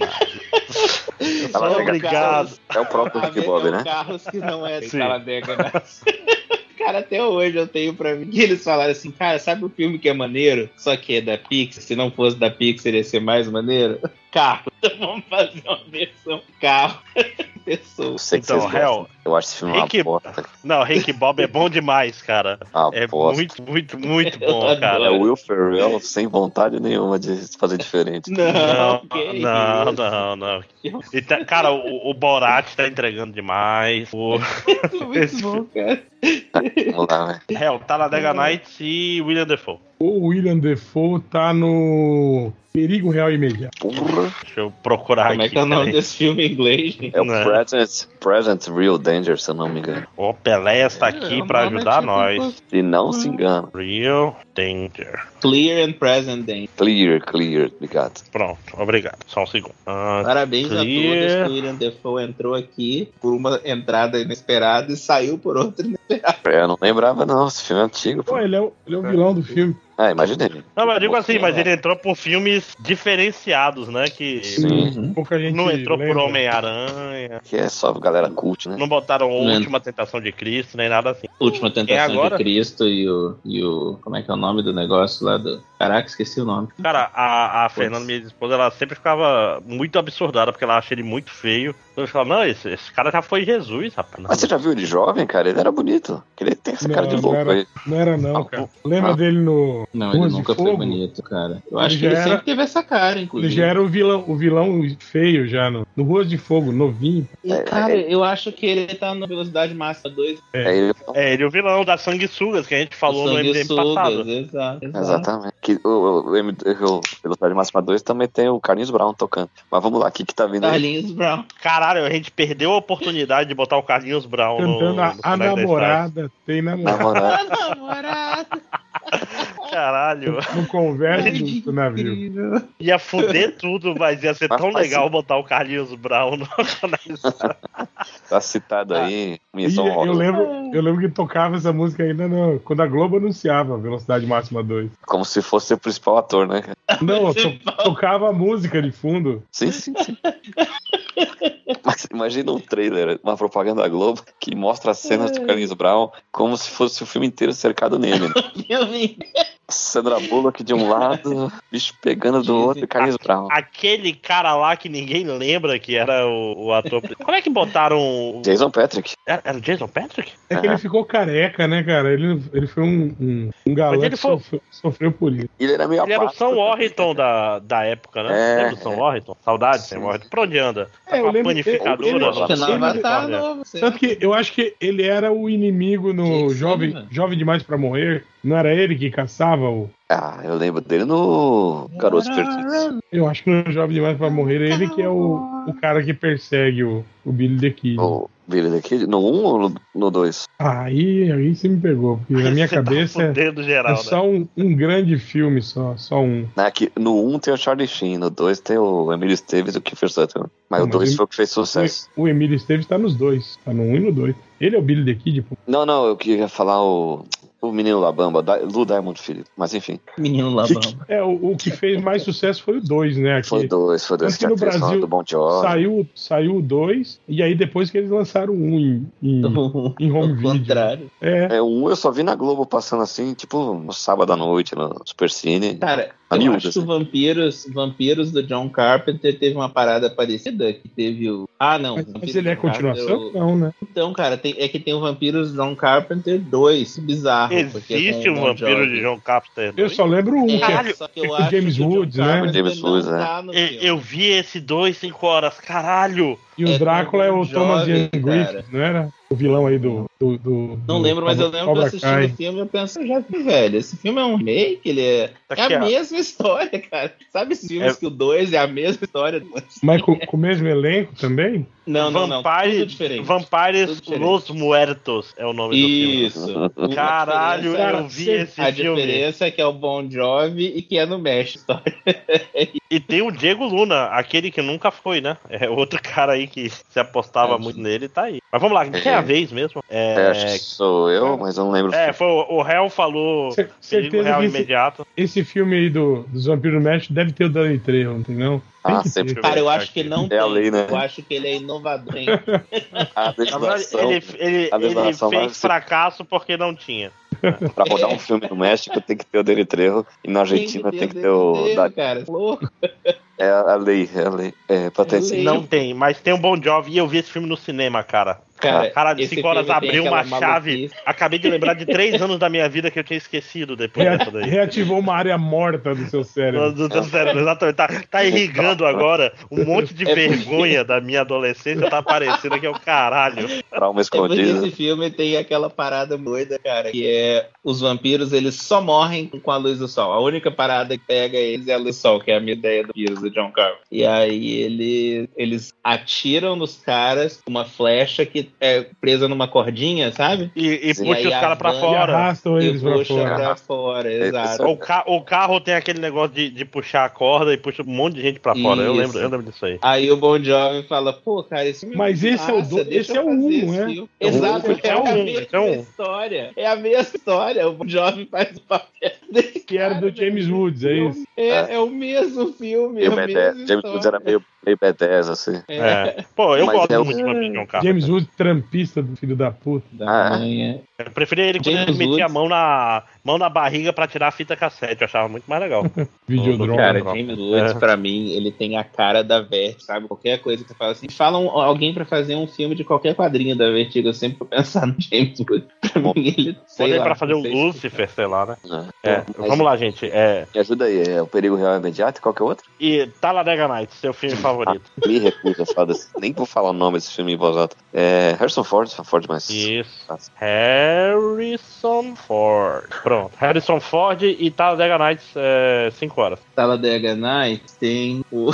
Eu sou Talladega obrigado. É o próprio Rick Bob, né? carros que não é de Sim. Talladega Nights. Cara, até hoje eu tenho pra mim que eles falaram assim, cara, sabe o filme que é maneiro? Só que é da Pixar, se não fosse da Pixar ia ser mais maneiro? Carro. Então vamos fazer uma versão carro. Pessoa. Eu sei que Então, vocês Hel, gostam. Eu acho esse filme uma Rick- bosta. Não, Rick Bob é bom demais, cara. Uma É bosta. muito, muito, muito Eu bom, É cara. o Will Ferrell sem vontade nenhuma de fazer diferente. Não, Não, que não, isso? não, não. E tá- cara, o, o Borat tá entregando demais. O Muito bom, cara. Vamos lá, velho. Hell, Talladega Nights e William Defoe. O William Defoe tá no Perigo Real e Imediato. Porra. Deixa eu procurar Como aqui. é que é o nome peraí. desse filme em inglês, gente? É o Não. Present, Present Real Danger, se eu não me engano. O Pelé está aqui É, pra o nome ajudar é tipo nós. Se não se engana. Real Danger. Clear and Present Day. Clear, clear, obrigado. Pronto, obrigado. Só um segundo. Ah, Parabéns a Clear. todos que o William Defoe entrou aqui por uma entrada inesperada e saiu por outra inesperada. Eu não lembrava, não. Esse filme é antigo, Pô, pô. ele é, o- ele é o vilão do filme. Ah, imaginei. não, mas eu digo assim, mas É. ele entrou por filmes diferenciados, né? Que Sim. Pouca gente não entrou por lembra. Homem-Aranha, Que é só galera cult, né? não botaram a Não. Última Tentação de Cristo, nem nada assim. Última Tentação agora? de Cristo e o, e o. Como é que é o nome do negócio lá do. Caraca, esqueci o nome. Cara, a, a Fernanda, minha esposa, ela sempre ficava muito absurdada, porque ela acha ele muito feio. Então eu falava, não, esse, esse cara já foi Jesus, rapaz. Mas você já viu ele jovem, cara? Ele era bonito. Ele tem essa cara de Não, louco não era, aí. não era não, Ah, cara. o- Lembra ah. dele no Não, ele Ruas de nunca foi Fogo? bonito, cara. Eu acho Ele que ele já era- sempre teve essa cara, Ele inclusive. já era o vilão, o vilão feio já no, no Ruas de Fogo, novinho. E, cara, eu acho que ele tá na velocidade máxima dois. É ele, É, ele é o vilão das sanguessugas que a gente falou no M D M passado. Exato, exato. exatamente. Que, o, o, o, M- o Velocidade Máxima dois também tem o Carlinhos Brown tocando. Mas vamos lá, o que que tá vindo aí? Carlinhos Brown. Caralho, a gente perdeu a oportunidade de botar o Carlinhos Brown no, Cantando a, no a Connect the namorada. Tem namorada. Namorado. Namorado. Stars. Caralho. No convés do, do navio. Incrível. Ia fuder tudo, mas ia ser Mas tão faz legal sim. botar o Carlinhos Brown no Connect Stars. Tá citado aí. E Missão eu Rosa. lembro, eu lembro que tocava essa música ainda no, quando a Globo anunciava Velocidade Máxima dois. Como se fosse o principal ator, né? cara? Não, to- tocava a música de fundo. Sim, sim, sim. Mas imagina um trailer, uma propaganda da Globo que mostra as cenas do Carlinhos Brown como se fosse o filme inteiro cercado nele. Né? Filme. Sandra Bullock de um lado, bicho pegando do outro e Carlinhos Brown. Aquele cara lá que ninguém lembra que era o, o ator. Como é que botaram. o- Jason Patrick. Era, era o Jason Patrick? É que ele ficou careca, né, cara? Ele, ele foi um, um, um galã Mas ele que foi- sofreu, sofreu por isso. Ele era meio Ele era o apático Sam também. Warrington da, da época, né? É, Lembra do Sam é. Warrington? Saudade, Sim. Sam Warrington. Pra onde anda? É, eu Uma lembro- panificadora. ele- ele- no- Tá no Ele- Avatar Ele- novo. você- Tanto que eu acho que ele era o inimigo no Jake Jovem, Sullivan. Jovem Demais pra Morrer. Não era ele que caçava chamava o... Ah, eu lembro dele no Garoto Perdido. Eu acho que no Jovem Demais pra Morrer é ele que é o, o cara que persegue o, o Billy the Kid. O Billy the Kid? No um ou no dois? Aí, aí você me pegou, porque na minha Você tá cabeça fudendo geral, é só né? um, um grande filme, só, só um. Né, que no um tem o Charlie Sheen, no dois tem o Emílio Esteves e o Kiefer Sutherland. Mas Não, o mas dois ele- foi o que fez sucesso. O, o Emílio Esteves tá nos dois, tá no um e no dois. Ele é o Billy the Kid, pô. Não, não, eu queria falar o, o menino Labamba, da- Lou Diamond Filho. Mas enfim, Menino Labamba. É, o, o que fez mais sucesso foi o dois, né? Aqui. foi dois, foi dois. Aqui no Que a trilha sonora Brasil do Bon Jovi. Saiu, saiu o dois, e aí depois que eles lançaram um em, em, em home Ao video. contrário. É, É, um eu só vi na Globo passando assim, tipo, no sábado à noite, no Super Cine. Cara, A eu miúda, acho que o assim. Vampiros, Vampiros do John Carpenter teve uma parada parecida, que teve o... Ah, não. mas, Vampiros mas ele é do John continuação? Carpenter, o- Não, né? Então, cara, tem- é que tem o Vampiros do John Carpenter dois, bizarro. porque é com Existe o um Bon vampiro Jovi. de John Carpenter. Eu só lembro um, que é, É, só que eu com acho James que o John Woods, né? Carpenter James não Woods, é. tá no Eu, filme. eu vi esse dois, cinco horas. Caralho! e o é Drácula é com o o Thomas jovem, Ian Griffith, cara. não era? O vilão aí do... do, do Não do lembro, mas eu Cobra- lembro de Cobra assistindo Kai. o filme e eu penso, eu já vi, velho. Esse filme é um remake, ele é. Tá É a aqui, ó. mesma história, cara. Sabe esses filmes É- que o dois é a mesma história? Mas com, com o mesmo elenco também? Não, não, não. Vampire, Tudo diferente. Vampires Tudo diferente. Los Muertos é o nome do filme. Isso. Caralho, A diferença- eu vi esse A filme. diferença é que é o Bon Jovi e que é no México. História. E tem o Diego Luna, aquele que nunca foi, né? É outro cara aí que se apostava É, muito nele, tá aí. Mas vamos lá, quem é a vez mesmo? É, É, acho que sou eu, mas eu não lembro. é foi o, o réu falou Cer- perigo certeza real que esse- imediato. Esse filme aí do, dos Vampiros do México deve ter o Danny Trejo, não tem não? Tem Ah, que sempre ter. Cara, eu Aqui. acho que não É tem. a lei, né? Eu acho que ele é inovador, hein? A Na verdade, legislação, ele, ele, a ele legislação vai fez ser- fracasso porque não tinha. pra rodar um filme no México tem que ter o Dele Trejo e na Argentina tem que ter o. Dedo, da- cara. Louco. É a lei, é a lei. É, pra ter É esse- lei. Não tem, mas tem um Bon Jovi e eu vi esse filme no cinema, cara. Cara, Cara, de esse cinco horas filme tem abriu uma aquela chave. maluquice. Acabei de lembrar de três anos da minha vida que eu tinha esquecido depois Rea- dessa daí. reativou uma área morta do seu cérebro. Do- do cérebro, exatamente. Tá, tá irrigando agora. Um monte de É vergonha da minha adolescência tá aparecendo aqui, é o caralho. Trauma É porque escondido. esse filme tem aquela parada doida, cara, que é os vampiros, eles só morrem com a luz do sol. A única parada que pega eles é a luz do sol, que é a minha ideia do vírus do John Carver. E aí ele, eles atiram nos caras com uma flecha que é presa numa cordinha, sabe? E, e Sim. puxa E aí os a caras pra van- E fora. arrastam E eles pra puxa fora. pra fora, É, exato. O, ca o carro tem aquele negócio de, de puxar a corda e puxa um monte de gente pra fora. Eu Isso. lembro, eu lembro disso aí. Aí o Bon Jovi fala, pô, cara, esse filme Mas muito esse é o massa, do- deixa esse eu é o fazer um, esse né? filme. É o Exato, um, é, é a o um, mesma é um. história. É a mesma história. O Bon Jovi faz o papel desse Que era do cara, James né? Woods, é isso? É, é o mesmo filme, é Meio a B mesma dez. James Woods era história. meio, meio B dez, assim. É. Pô, eu Mas gosto é o- muito de Vampiro John Carpenter. James Woods, trampista do filho da puta. Da Ah. manhã. Eu preferia ele quando James ele metia a Woods. mão na, mão na barriga pra tirar a fita cassete. Eu achava muito mais legal. Videodrome. Cara, Droga. James Woods, É. pra mim, ele tem a cara da Vertigo, sabe? Qualquer coisa que você fala assim, fala um- alguém pra fazer um filme de qualquer quadrinho da Vertigo, eu sempre vou pensar no James Woods. Pra Bom, mim, ele, sei Pode ir lá, pra fazer não o sei Lucifer, sei lá, né? É. É, Mas vamos lá, gente. É, Me ajuda aí, é o Perigo Real Imediato? Qual que é o outro? e Talladega Nights, seu filme favorito. Me recuso a falar desse. Nem vou falar o nome desse filme em voz alta. É Harrison Ford, Ford mais. Isso. Nossa. Harrison Ford. Pronto. Harrison Ford e Talladega Nights, é, cinco horas. Talladega Nights tem o...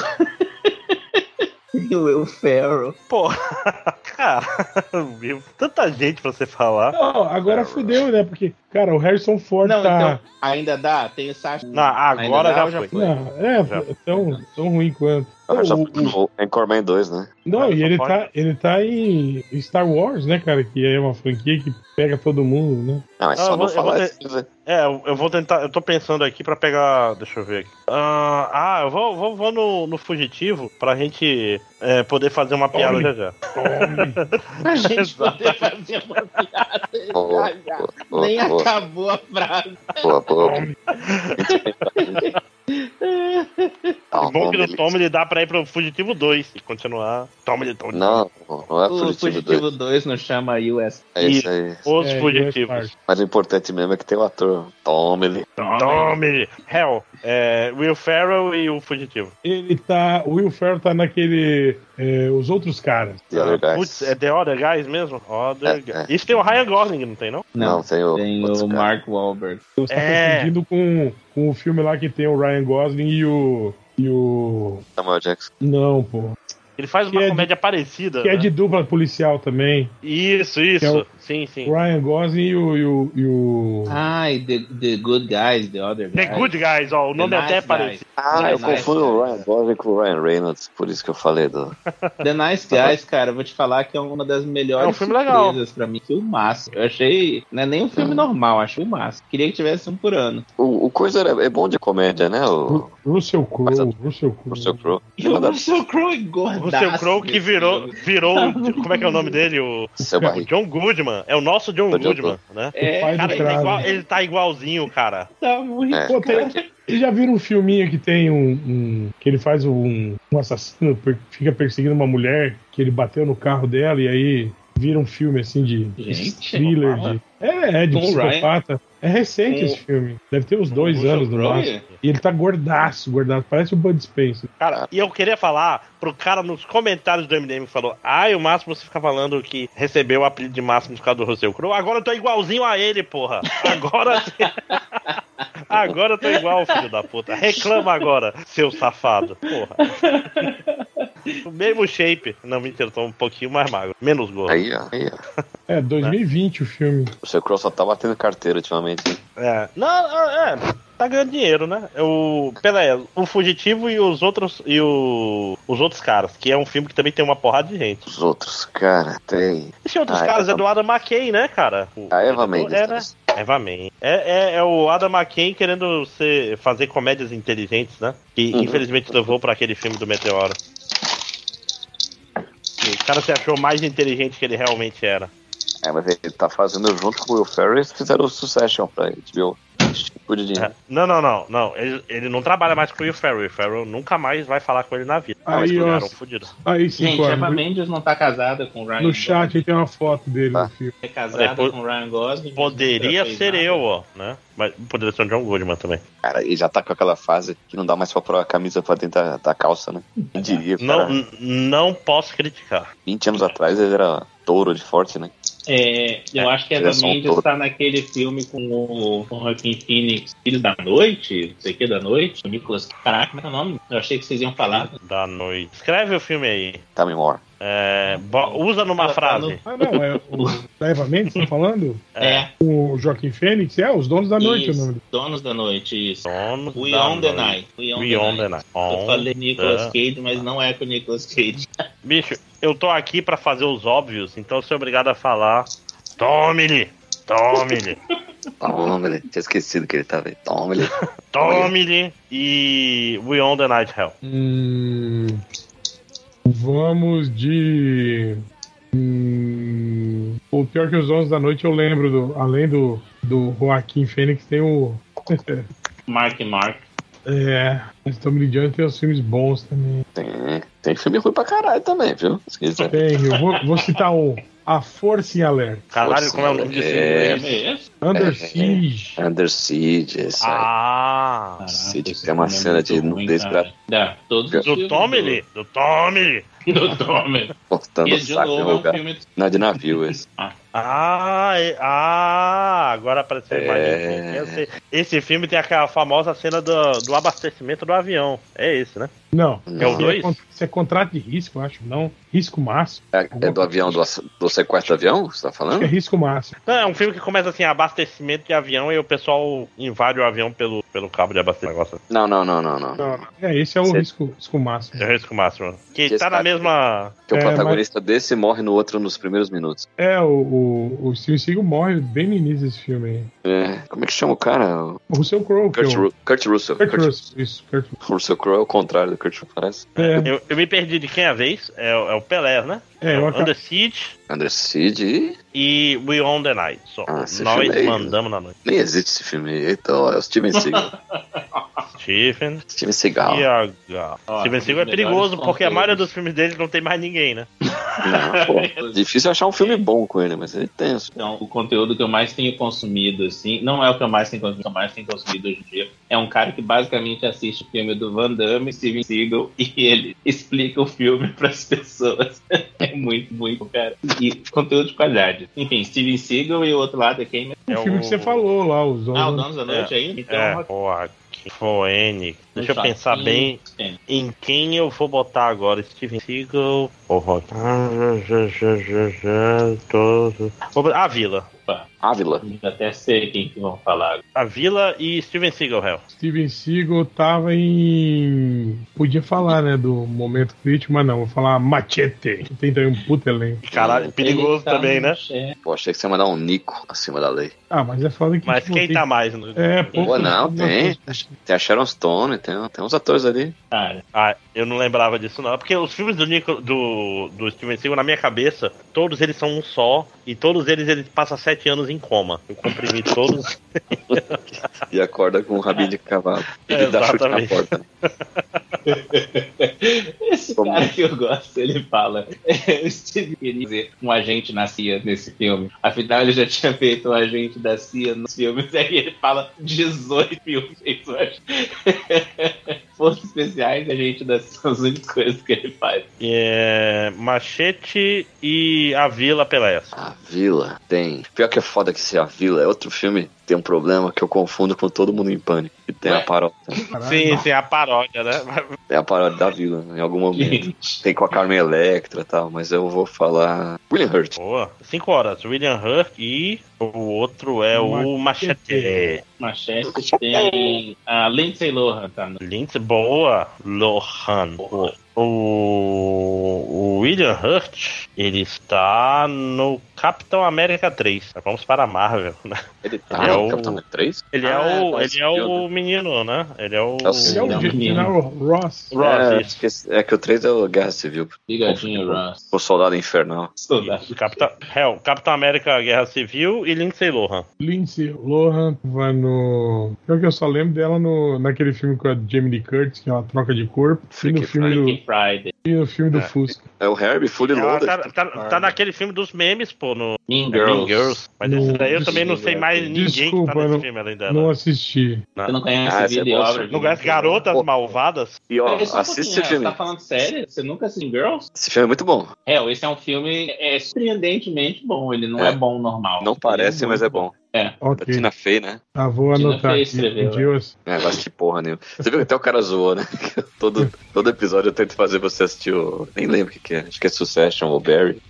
tem o Will Ferrell. Pô, cara, viu? Tanta gente pra você falar. Não, agora fudeu, né? Porque, cara, o Harrison Ford Não, tá. então, ainda dá? Tem o Sacha. Não, agora Ainda dá já ou foi. Não, é, Já. tão, tão ruim quanto. O Harrison O- Ford no Anchorman dois, né? Não, Harrison e ele Ford. tá, ele tá em Star Wars, né, cara? Que é uma franquia que pega todo mundo, né? Não, mas Ah, só eu não vou- eu falar vou isso. né? É, eu eu vou tentar. Eu tô pensando aqui pra pegar. Deixa eu ver aqui. Ah, ah, eu vou, vou, vou no, no Fugitivo pra gente é, poder fazer uma piada Tome. já já. Pra gente poder fazer uma piada. Boa, Já, já. boa, boa, Nem boa, acabou a frase. boa, boa. Que bom que no Tommy. Tom ele dá pra ir pro Fugitivo dois e continuar. Tom ele Tom. Não, não é O Fugitivo Fugitivo dois. dois não chama U S. É isso aí. Os É, Fugitivos. Mas o importante mesmo é que tem o ator Tommy. Tom ele. Hell. É, Will Ferrell e o Fugitivo. Ele tá. O Will Ferrell tá naquele. é, os outros caras. The Other Guys. Putz, é The Other Guys mesmo? Other É, Guys. é. Isso tem o Ryan Gosling, não tem não? Não, tem o. Tem outro o cara. Mark Wahlberg. Você tá É. confundindo com, com o filme lá que tem o Ryan Gosling e o. E o. Samuel Jackson. Não, pô. Ele faz Que uma é de- comédia parecida. Que é né? de dupla policial também. Isso, isso. Que é o- Sim, sim. O Ryan Gosling e o. E o, e o... Ai, the, the Good Guys, The Other Guys. The Good Guys, ó. O nome The até é Nice parecido. Ah, The eu Nice confundo o Guys. Ryan Gosling com o Ryan Reynolds, por isso que eu falei do. The Nice Guys, cara, eu vou te falar que é uma das melhores É um filme legal. surpresas pra mim. Filmaço. Eu achei. Não é nem um filme normal, acho filmaço. Queria que tivesse um por ano. O, o coisa era- é bom de comédia, né? O Ru- Russell Mas a- Crowe. Russell Crowe. Russell Crowe. E o Russell Crowe engordaço. O Russell Crowe que nesse virou, filme. virou, como é que é o nome dele? O, Seu o barriga. John Goodman. É o nosso John O John Goodman, né? É, pai do Cara, ele tá, cravo. igual- ele tá igualzinho, cara. tá muito. É. Pô, tem- Vocês já viram um filminho que tem um. um- que ele faz um, um assassino, per- fica perseguindo uma mulher, que ele bateu no carro dela e aí vira um filme assim de, de Gente, thriller. fala. De, é, é, de Com o psicopata. É recente Com- esse filme. Deve ter uns dois Russell anos no Crowe? máximo. E ele tá gordaço, gordaço. Parece o Bud Spencer. Cara, e eu queria falar pro cara nos comentários do M D M que falou: ai, o Máximo você fica falando que recebeu o apelido de Máximo por causa do Russell Crowe. Agora eu tô igualzinho a ele, porra. Agora. Agora eu tô igual, filho da puta. Reclama agora, seu safado. Porra. O mesmo shape. Não, mentira, eu tô um pouquinho mais magro. Menos gordo. Aí, ó. Aí, ó. É, dois mil e vinte o filme. O seu Crow só tá batendo carteira ultimamente. Hein? É. Não, é. Tá ganhando dinheiro, né? O. Pera aí, o Fugitivo e os outros. E o. Os outros caras, que é um filme que também tem uma porrada de gente. Os outros, cara, tem. Esses outros Ah, caras Eva- é do Adam McKay, né, cara? O- A Eva Mendes. É, né? Eva Mendes. É, é, é o Adam McKay querendo ser, fazer comédias inteligentes, né? Que Uhum. infelizmente levou pra aquele filme do Meteoro. O cara se achou mais inteligente que ele realmente era. É, mas ele tá fazendo junto com o Will Ferrell, eles fizeram o Succession pra H B O. Tipo de dinheiro. É. Não, não, não, não. Ele, ele não trabalha mais com o Will Ferrell. O Will Ferrell nunca mais vai falar com ele na vida. Aí, Mas ó, pegaram fudido. Aí sim, Gente, claro. Eva No, Mendes não tá casada com o Ryan no chat aí tem uma foto dele Tá. no filme. É casada Depois- com o Ryan Gosling. mas Poderia nunca fez ser nada. eu, ó, né? Mas poderia ser o John Goodman também. Cara, ele já tá com aquela fase que não dá mais pra pôr a camisa pra dentro da, da calça, né? Quem diria, cara? Não, n- não posso criticar. vinte anos atrás ele era touro de forte, né? É, eu É, acho que a Eva direção Mendes toda. tá naquele filme com o, com o Joaquin Phoenix, Filhos da Noite, não sei o que da noite, o Nicolas. Caraca, como é que é o nome? Eu achei que vocês iam falar. Da noite. Escreve o filme aí. Tammy Moore. É, bo- usa numa Ela tá frase. Ah, não, é o da Eva Mendes, tá falando? É, O Joaquim Fênix? É, Os Donos da Noite é o isso, nome dele. Donos da Noite, isso. Dono We da on the noite. Night. We on, We the, on night. the night. Eu On falei Nicolas the- Cage, mas não é com o Nicolas Cage. Bicho, eu tô aqui pra fazer os óbvios, então eu sou obrigado a falar. Tome-lhe! Tome-lhe! Tome-lhe. Tinha esquecido que ele tava aí. Tome-lhe. Tome-lhe! E We on the Night Hell. Hum, vamos de. Hum, o pior que os Donos da Noite eu lembro, do, além do, do Joaquim Fênix, tem o. Mark Mark. É, mas Tommy Lee Jones tem os filmes bons também. Tem, tem filme ruim pra caralho também, viu? Se quiser. Tem, eu vou, vou citar um. A Força em Alerta. Caralho, Força, como é o nome desse é. filme? É mesmo? Under É. Siege. Under Siege, esse aí. Ah! Caraca, Cid esse tem uma filme é cena muito de ruim, nudez cara. pra- Dá, todos os Do filmes Tome-lhe! Do Tome-lhe! Do Tommy. Cortando E o de saco novo no é um lugar. filme. Não é de navio esse. Ah, é- ah, agora apareceu a imagem. É. Esse, esse filme tem aquela famosa cena do, do abastecimento do avião. É esse, né? Não, É o isso dois? con- isso é contrato de risco, eu acho. Não, risco máximo. É, é do avião, do, ass- do sequestro do avião? Você tá Acho que é falando? risco máximo. Não, é um filme que começa assim, abastecimento de avião e o pessoal invade o avião pelo, pelo cabo de abastecimento. Não, não, não, não, não. Não, é, esse é o Cê- risco, risco máximo. É o risco máximo. Que Que tá na esse mesma. Que o É, protagonista desse morre no outro nos primeiros minutos. É, o, o, o Steven Seagal morre bem no início desse filme aí. É, como é que chama o cara? O O Russell Crowe, que é Kurt, o... Ru- Kurt Russell. Kurt Kurt- Russell, isso, Kurt Russell. Russell Crowe é o contrário do Kurt Russell, parece. É, Eu, eu me perdi de quem é a vez. É, o- é o Pelé, né? É, eu o acabo- Under Siege André Cid e... e We On The Night. Só. Ah, esse Nós filme aí, mandamos na noite. Nem existe esse filme aí. Então, é o Steven Seagal. Steven. Steven Seagal. Seagal. Ó, Steven Seagal é perigoso porque a maioria dos filmes dele não tem mais ninguém, né? Não, pô, difícil achar um filme bom com ele, mas ele tem. Então, o conteúdo que eu mais tenho consumido, assim, não é o que eu mais tenho consumido, o que eu mais tenho consumido hoje em dia. É um cara que basicamente assiste o filme do Van Damme, Steven Seagal, e ele explica o filme pras pessoas. É muito, muito, cara. E conteúdo de qualidade. Enfim, Steven Seagal e o outro lado é quem? O É filme o- que você falou lá, os Ah, o Donos. Donos da Noite aí? Então, É, porra, que Foene. Deixa eu pensar bem em quem eu vou botar agora. Steven Seagal ou Rock? Vou botar- A Vila. Ávila. Até sei quem que vão falar. A Vila e Steven Seagal, Hell. Steven Seagal tava em. Podia falar, né? Do momento crítico, mas não, vou falar Machete. Tem também um puta elenco. Caralho, perigoso Ele tá também, no né? chefe. Pô, achei que você ia mandar um Nico acima da lei. Ah, mas é foda que. Mas tipo, quem tem- tá mais? No... É, pô. Pô, não, tem. Tem a Sharon Stone, tem, tem uns atores ali. Cara, Ah, eu não lembrava disso não. Porque os filmes do, Nico, do, do Steven Seagal, na minha cabeça, todos eles são um só. E todos eles ele passa sete anos em coma. Eu comprimi todos. E acorda com um rabinho de cavalo. É, Ele dá chute na exatamente. porta. esse Como? cara que eu gosto, ele fala, eu Steve queria dizer um agente na C I A nesse filme. Afinal, ele já tinha feito um agente da C I A nos filmes, aí ele fala dezoito filmes. Eu acho. Forças especiais, agente da C I A, são as únicas coisas que ele faz. É, Machete e A Vila Pelé. A Vila tem. Pior que é foda que se a Vila é outro filme, tem um problema que eu confundo com Todo Mundo em Pânico. E tem Ué? a paródia. Caralho, Sim, sim, a paródia, né? Tem a paródia da Vila, em algum momento. Tem com a Carmen Electra e tal, mas eu vou falar. William Hurt. Boa. Cinco horas. William Hurt e o outro é o Machete. Machete tem a Lindsay Lohan, tá? No... Lindsay, boa. Lohan. O, o, o William Hurt, ele está no Capitão América três. Vamos para a Marvel, né? Ele tá Ele é no o- Capitão América três? Ele é, Ah, o, tá, ele é o menino, né? Ele é o... É o Ele é o Não, General Ross. Ross, é, isso. esqueci- é que o três é o Guerra Civil. Ligadinho, Confundi Ross. com O Soldado Infernal. Soldado. Capitão, Hell, Capitão América Guerra Civil e Lindsay Lohan. Lindsay Lohan vai no. Pior que eu só lembro dela no, naquele filme com a Jamie Lee Curtis, que é uma troca de corpo. E no Freaky filme do, Freaky Friday. e no filme do É. Fusca. É o Herbie Fully Ela Loaded. tá, tá, tá naquele filme dos memes, pô, no Mean Mean Girls. Girls. Mas No- esse daí eu Des- também não sei mais ninguém Desculpa, que tá nesse não- filme além dela. Não assisti. Você não conhece Ah, essa vida é e boa, obra? sim. Não conhece Garotas Pô. Malvadas? E ó, Peraí, só um assiste pouquinho, esse Hel, filme. Você tá falando sério? Você nunca assistiu Girls? Esse filme é muito bom. É, esse é um filme é, surpreendentemente bom. Ele não É. é, bom normal. Não Ele parece, mas muito é bom. É. Da Ok. Tina Fey, né? Ah, vou Tina anotar Fey aqui. escreveu, Um dia eu assisto. É, eu acho que porra nenhuma. Você viu que até o cara zoou, né? todo, todo episódio eu tento fazer você assistir o... Nem lembro o que, que é. Acho que é Succession ou Barry.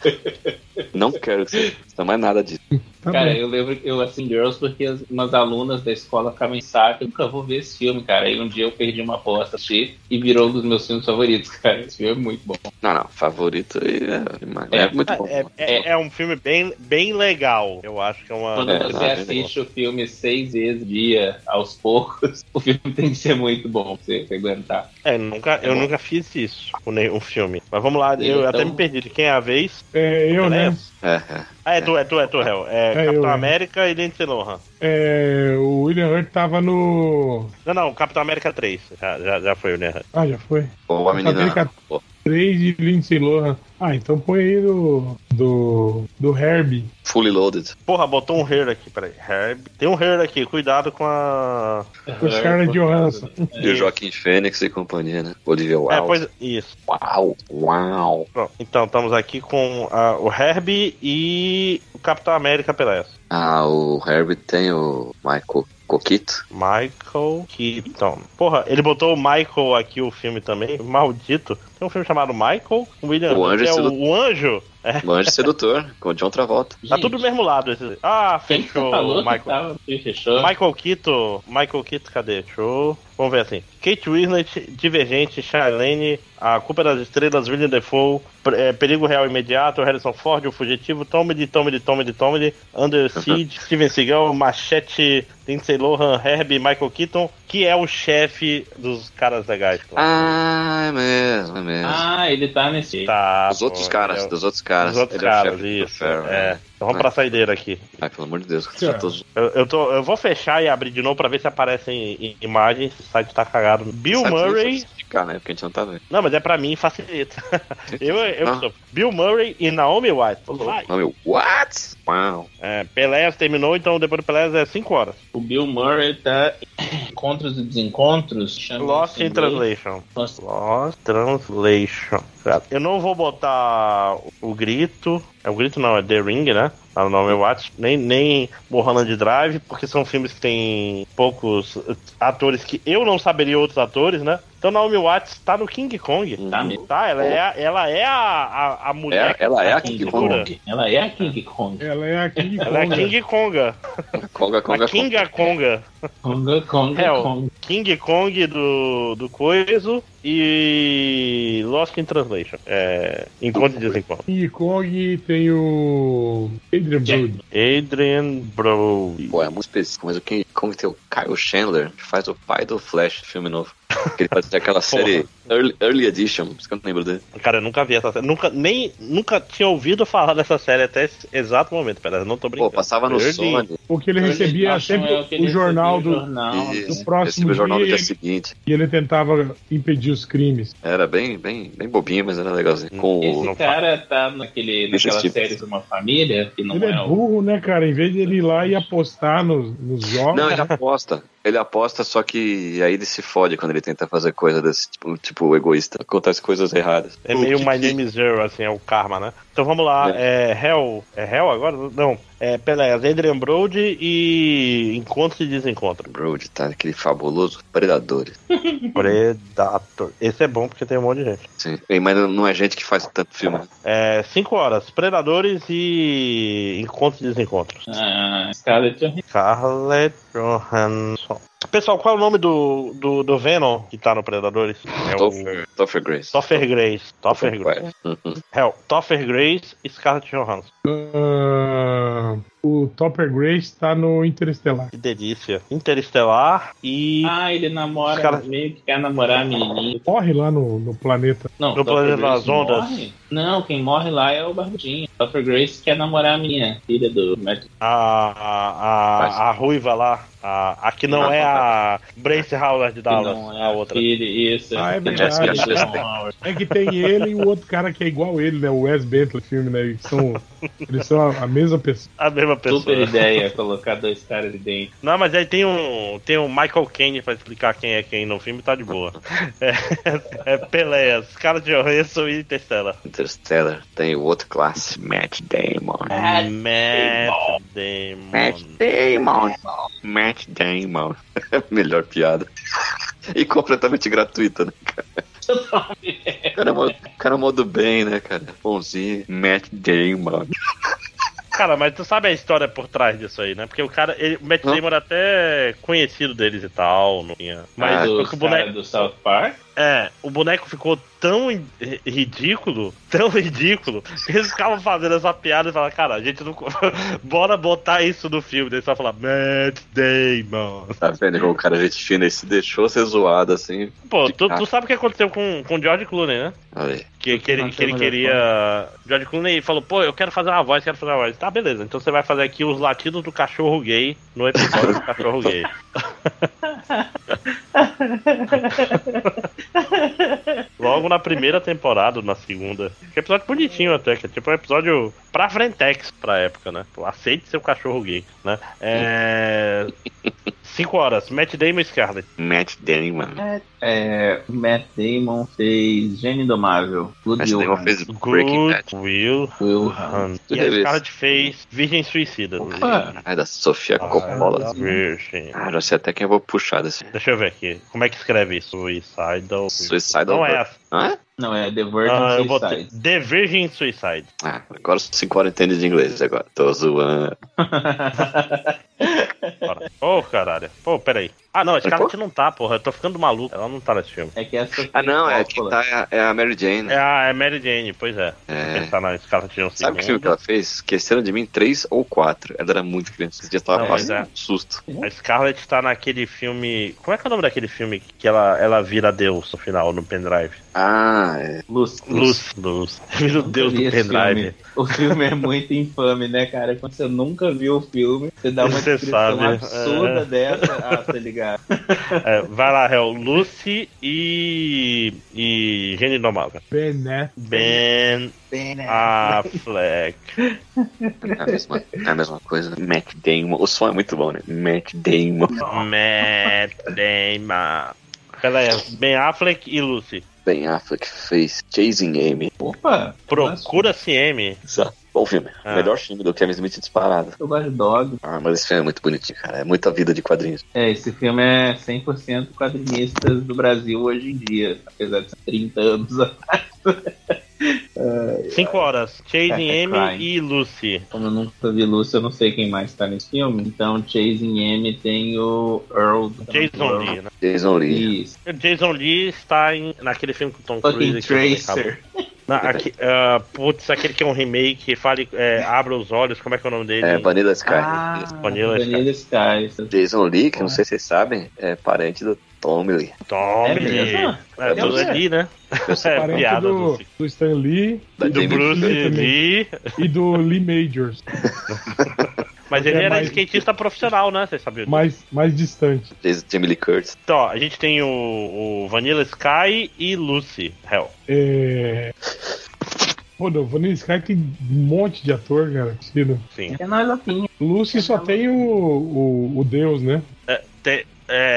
Não quero que você assista mais nada disso. Tá Cara, bom. eu lembro que eu assisti Girls porque as- umas alunas da escola ficavam em saco. Eu nunca vou ver esse filme, cara. Aí um dia eu perdi uma aposta, assisti e virou um dos meus filmes favoritos, cara. Esse filme é muito bom. Não, não. Favorito é, é, É. muito bom. É, é, é um filme bem, bem legal. Eu acho que é uma. Quando É, você não, é assiste o filme seis vezes por dia, aos poucos, o filme tem que ser muito bom pra você aguentar. É, nunca, eu bom. nunca fiz isso com nenhum filme. Mas vamos lá, eu Então- até me perdi de quem é a vez. É, eu, né? É, é. Ah, é tu, é tu, é tu, Hel. É, É Capitão eu, né? América e Lindsay Lohan. É, o William Hurt tava no. Não, não, Capitão América três. Já, já, já foi o Lindsay. Ah, já foi. Pô, a menina... América- Pô, três de Lindsay Lohan. Ah, então põe aí do. Do. Do Herbie. Fully Loaded. Porra, botou um hair aqui, peraí. Herb. Tem um hair aqui, cuidado com a. Com Scarlett Johansson. E o Joaquim Fênix e companhia, né? Olivia É, Wilde. pois. Isso. Uau, uau. Pronto. Então, estamos aqui com a- o Herbie e o Capitão América Pelé. Ah, o Herbie tem o Michael Coquito. Michael Keaton. Porra, ele botou o Michael aqui, o filme também. Maldito. Tem um filme chamado Michael. O William O Anjo é Sedu- o, o Anjo. É. O Anjo Sedutor, com o John Travolta. Tá tudo do mesmo lado. Esse... Ah, Quem que fechou. você falou Michael. que tava? Fechou. Michael Keaton. Michael Keaton, cadê? Show. Vamos ver assim. Kate Winslet, Divergente, Charlene, A Culpa das Estrelas, William Dafoe, é, Perigo Real Imediato, Harrison Ford, O Fugitivo, Tomedy, Tomedy, Tomedy, Tomedy, Under Siege, Steven Seagal, Machete, Lindsay Lohan, Herbie, Michael Keaton, que é o chefe dos caras legais. Claro. Ah, é mesmo, é mesmo. Ah, tá, ele tá nesse. Tá, Dos outros pô, caras, eu- dos outros caras. Dos outros Ele é o caras, chefe do isso. Ferro, É. né? Então vamos pra saideira aqui. Ai, pelo amor de Deus, Certo. já tô... Eu, eu, tô, eu vou fechar e abrir de novo pra ver se aparecem i- imagens. O site tá cagado. Bill Sabe que nem Murray. fosse explicar, né? Porque a gente não tá vendo. Não, mas é pra mim, facilita. eu eu Ah. sou. Bill Murray e Naomi Watts. Vai. Não, meu, what? Uau. É, Peléas terminou, então depois do Peléas é cinco horas. O Bill Murray tá em Encontros e Desencontros. chama Lost isso em in inglês. Translation. Lost- Lost Translation. Eu não vou botar o grito. É o grito não, é The Ring, né? Tá no nome Watts. Nem, nem Mulholland Drive, porque são filmes que tem poucos atores que eu não saberia outros atores, né? Então Naomi Watts tá no King Kong. Tá mesmo. Tá, ela é, a- ela é a, a, a mulher. É, que ela é tá a King Kong. segura. Ela é a King Kong. Ela é a King Ela é a Konga. King Konga. Conga, A conga, Kinga Konga. Konga, Konga, Hell. Konga. King Kong do, do Coiso e Lost in Translation. É, encontro e desencontro. King Kong tem o Adrian Brody. Adrian Brody. Pô, é muito específico, mas o King Kong tem o Kyle Chandler, que faz o pai do Flash, filme novo. Que ele fazia aquela série Early, Early Edition, por isso que eu não lembro dele. Cara, eu nunca vi essa série. Nunca, nem, nunca tinha ouvido falar dessa série até esse exato momento. Pera, eu não tô Pô, brincando. passava no Early- Sony. Porque ele recebia Early Edition sempre é que ele o jornal recebia o do. jornal. Isso, no próximo recebia o jornal do dia dia ele- seguinte. E ele tentava impedir os crimes. Era bem, bem, bem bobinho, mas era legalzinho. Com Esse o... cara tá naquele, Deixa naquela esse tipo. série de uma família, que não Ele é, é o. burro, né, cara? Em vez de ele ir lá e apostar nos, nos jogos. Não, ele aposta. Ele aposta, só que aí ele se fode quando ele tenta fazer coisa desse tipo, tipo egoísta. Acontece coisas erradas. É meio O que My que- Name is Zero, assim, é o karma, né? Então vamos lá, é, Hell. É Hell agora? Não. É Peléas, Adrian Brody e Encontro e Desencontro. Brody, tá? Aquele fabuloso Predador. Predator. Esse é bom porque tem um monte de gente. Sim. Ei, mas não é gente que faz tanto filme. né? É, cinco horas. Predadores e Encontros e Desencontros. Ah, Scarlett Johansson. Scarlett Johansson. Pessoal, qual é o nome do, do, do Venom que tá no Predadores? É o Topher, Topher Grace. Topher Grace. Topher Grace. Uhum. Hell, Topher Grace e Scarlett Johansson. Ah, o Topper Grace tá no Interestelar. Que delícia. Interestelar e... Ah, ele namora, Os cara- meio que quer namorar a menininha. Morre lá no, no planeta. Não, No Topher Planeta Grace das Ondas. morre? Não, quem morre lá é o Barbudinho. Topher Grace quer namorar a menina, filha do Matt. a, a, a, a ruiva lá. A, a que não Não, é não, a Brace Howard de Que Dallas. não é a outra. filha, isso. Ah, é filha verdade. do Jessica John Howard. É que tem ele e o outro cara que é igual ele, né? O Wes Bentley filme, né? Eles são, eles são a, a mesma pessoa. A mesma pessoa. Super ideia colocar dois caras ali dentro. Não, mas aí tem um, tem um Michael Caine pra explicar quem é quem no filme, tá de boa. É, é Peléas, cara de Johansson e Interstellar. Interstellar. Tem o outro classe, Matt Damon. Matt Matt Damon. Matt Damon. Matt Damon. Melhor piada. E completamente gratuita, né, cara? O cara, é mó- o cara é mó do bem, né, cara? Bonzinho. Matt Damon. Cara, mas tu sabe a história por trás disso aí, né? Porque o cara, ele, o Matt Hã? Damon era até conhecido deles e tal, não tinha. Mas Ah, só Dos que o caras boneco, do South Park. é, o boneco ficou tão ri- ridículo, tão ridículo, que eles ficavam fazendo essa piada e falavam, cara, a gente não. Bora botar isso no filme. Daí só falar Matt Damon. Tá vendo? Igual o cara gente fina e se deixou ser zoado assim. Pô, De tu, cara. tu sabe o que aconteceu com o George Clooney, né? Olha aí. Que, que ele, Não que ele tem queria. George Clooney falou, pô, eu quero fazer uma voz, quero fazer uma voz. Tá, beleza. Então você vai fazer aqui os latidos do cachorro gay no episódio do cachorro gay. Logo na primeira temporada, na segunda. Que episódio bonitinho até, que é tipo um episódio pra frentex pra época, né? Pô, aceite seu cachorro gay, né? É. Cinco horas, Matt Damon e Scarlett. Matt Damon. É, o Matt Damon fez Gênio Indomável. Good Matt Damon Will fez Breaking Bad. Good Will Will Hunt. Tu E a deve- Scarlett fez Virgem Suicida. Ai, da Sofia Coppola. Virgem. Ah, já sei até quem eu vou puxar desse. Deixa eu ver aqui. Como é que escreve isso? Suicidal. Suicidal Não é Bird. a. Hã? Não, é The Virgin Ah, eu botei. Suicide. The Virgin Suicide. Ah, agora os cinco horas entendem de inglês agora. Tô zoando. Bora. Ô, oh, caralho. Pô, peraí. Ah, não, a Scarlett não tá, porra. Eu tô ficando maluco. Ela não tá nesse filme. É que essa Ah, não, é que tá é a, é a Mary Jane. É a é Mary Jane, pois é. É. Pensar na Scarlett Johansson. Sabe que filme que ela fez? Esqueceram de mim três ou quatro. Ela era muito criança. Esse dia tava Não, passando mas é. um susto. A Scarlett tá naquele filme... Como é que é o nome daquele filme que ela, ela vira Deus no final, no pendrive? Ah, é. Luz. Luz. Luz. Vira o Deus do pendrive. Filme. O filme é muito infame, né, cara? Quando você nunca viu o filme, você dá uma Você descrição sabe. absurda É. dessa. Ah, tá ligado. É, vai lá, Hel. Lucy e... E... Gênio Indomável. Ben, né? Ben... Affleck. É a mesma, é a mesma coisa. Matt Damon. O som é muito bom, né? Matt Damon. Matt Damon. Pera aí, Ben Affleck e Lucy. Ben Affleck fez Chasing Amy. Opa! Procura-se M. Exato. Bom filme. Ah. Melhor filme do Kevin Smith disparado. Eu gosto de Dog. Ah, mas esse filme é muito bonitinho, cara. É muita vida de quadrinhos. É, esse filme é cem por cento quadrinistas do Brasil hoje em dia, apesar de ser trinta anos atrás. Cinco horas. Chasing É, é M crime. e Lucy. Como eu nunca vi Lúcio, eu não sei quem mais tá nesse filme. Então, Chasing Amy tem o Earl. Jason Earl. Lee, né? Jason Lee. Isso. O Jason Lee está em, naquele filme com o Tom Fucking Cruise. que eu não Tracer. Na, aqui, uh, putz, aquele que é um remake, fale, é, abra os olhos, como é que é o nome dele? É, Vanilla Sky. Ah, Vanilla Vanilla Sky. Jason Lee, que não sei se vocês sabem, é parente do Tommy Lee. Tommy! É mesmo? É, Eu tudo sei. ali, né? É, Parente piada do, do, do Stan Lee Da do Jamie Bruce Lee também. Lee. e do Lee Majors, Mas ele É era mais- skatista profissional, né? Vocês sabiam? mais, mais distante. Jason- Jamie Lee Curtis. Então, ó, a gente tem o, o Vanilla Sky e Lucy. Hell. É... Pô, não, Vanilla Sky tem um monte de ator, cara. Tira. Sim. É nós lapinha. Lucy só tem o, o, o Deus, né? É, te-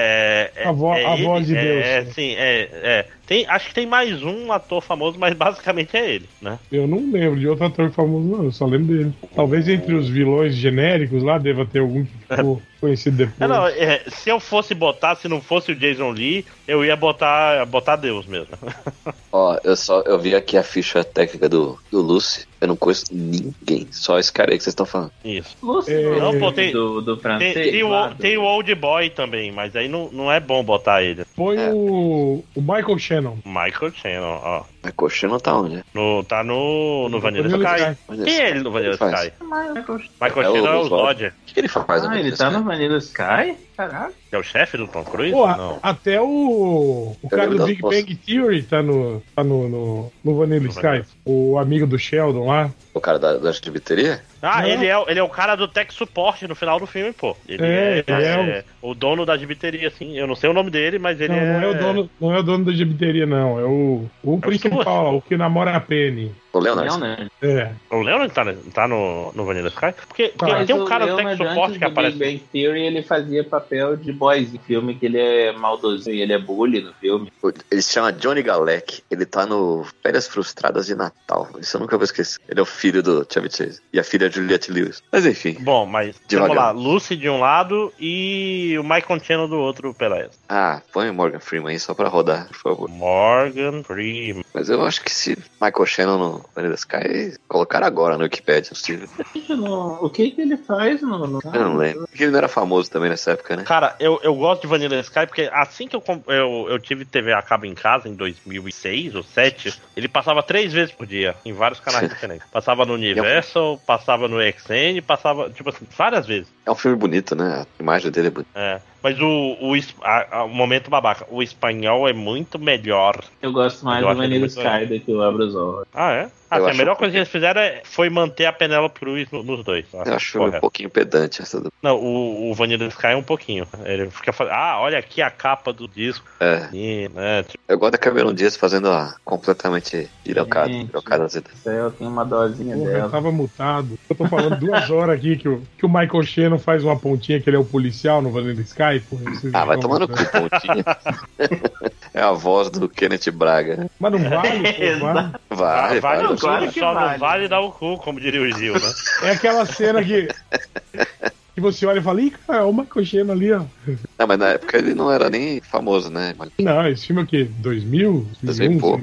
é, é, A vo- é a ele, voz de é, Deus. É, sim, é, é. Tem, acho que tem mais um ator famoso, mas basicamente é ele, né? Eu não lembro de outro ator famoso, não. Eu só lembro dele. Talvez entre os vilões genéricos lá deva ter algum que ficou conhecido depois. É, não, é, se eu fosse botar, se não fosse o Jason Lee, eu ia botar, botar Deus mesmo. Ó, eu só eu vi aqui a ficha técnica do, do Lucy. Eu não conheço ninguém. Só esse cara aí que vocês estão falando. Isso. Lúcio É, não, pô, tem- do, do Tem, francês. tem, o, lá, do- tem o Old Boy também, mas aí não, não é bom botar ele. Foi É. o, o Michael Shannon. Michael Shannon, ó. Mas Coxinha tá onde? No, tá no, no Vanilla Vanilla Sky. Sky. Mas Quem esse- é ele no Vanilla ele faz? Sky? Michael Michael É o Shannon é o Oswald. Zod. O que, que ele faz? Ah, ele tá no Vanilla Sky? Caraca. Que é o chefe do Tom Cruise? Pô, a- Não. até o, o cara lembro do das Big postas. Bang Theory tá no, tá no, no, no Vanilla No Sky. Vanilla. O amigo do Sheldon lá. O cara da, da gibiteria? Ah, Não. ele é, o- ele é o cara do tech support no final do filme, pô. Ele É, é, ele é é o dono da gibiteria, assim. Eu não sei o nome dele, mas ele não, é... não é o dono, não é o dono da gibiteria, não. É o, o principal, o que namora a Penny. O Leonard. Não, né? É. O Leonard tá, tá no, no Vanilla Sky? Porque, porque Mas tem um o cara do tech Leonard, support antes que do aparece... Big Bang Theory, ele fazia papel de boys em filme, que ele é maldosinho e ele é bully no filme. Ele se chama Johnny Galek. Ele tá no Férias Frustradas de Natal. Isso eu nunca vou esquecer. Ele é o filho do Chevy Chase. E a filha é Juliette Lewis. Mas enfim. Bom, mas Devagar. vamos lá. Lucy de um lado e o Michael Shannon do outro pela essa. Ah, põe o Morgan Freeman aí só pra rodar, por favor. Morgan Freeman. Mas eu acho que se Michael Shannon no Vanilla Sky, colocaram agora no Wikipedia, possível. O que que ele faz no... no... Eu não lembro. Porque ele não era famoso também nessa época, né? Cara, eu, eu gosto de Vanilla Sky porque assim que eu, com- eu, eu tive T V a cabo em casa, em dois mil e seis ou dois mil e sete, ele passava três vezes por dia, em vários canais diferentes. Passava no Universal, passava no X N, passava, tipo assim, várias vezes. É um filme bonito, né? A imagem dele é bonita. É. Mas o, o, es- a- a- o momento babaca, o espanhol é muito melhor. Eu gosto mais Eu do acho ele Vanilla muito Sky do que o Abra os Olhos. Ah, é? Ah, Eu assim, a acho melhor que- coisa que eles fizeram é, foi manter a Penélope Cruz no- nos dois. Eu acho um correto. pouquinho pedante essa do... Não, o, o Vanilla Sky é um pouquinho. Ele fica falando, ah, olha aqui a capa do disco. É. E, né, tipo, Eu gosto da Cameron Diaz fazendo a completamente pirocada. Gente. Pirocada das ideias. Céu, tem uma dosinha Porra, eu dela. tava mutado. Eu tô falando duas horas aqui que o, que o Michael Shannon faz uma pontinha que ele é o policial no Vanilla Sky. Porra, vocês Ah, vai não tomar no vão- cu, pontinha. É a voz do Kenneth Braga. Mas não vale, pô, vale. Vai, vale vai. o cu, claro que só vale. não vale dar o cu, como diria o Gil, né? É aquela cena que, que você olha e fala, ih, cara, é o Michael Shannon ali, ó. Não, mas na época ele não era nem famoso, né? Mas Não, esse filme é o quê? dois mil? dois mil e dois mil e um, pouco. sei lá.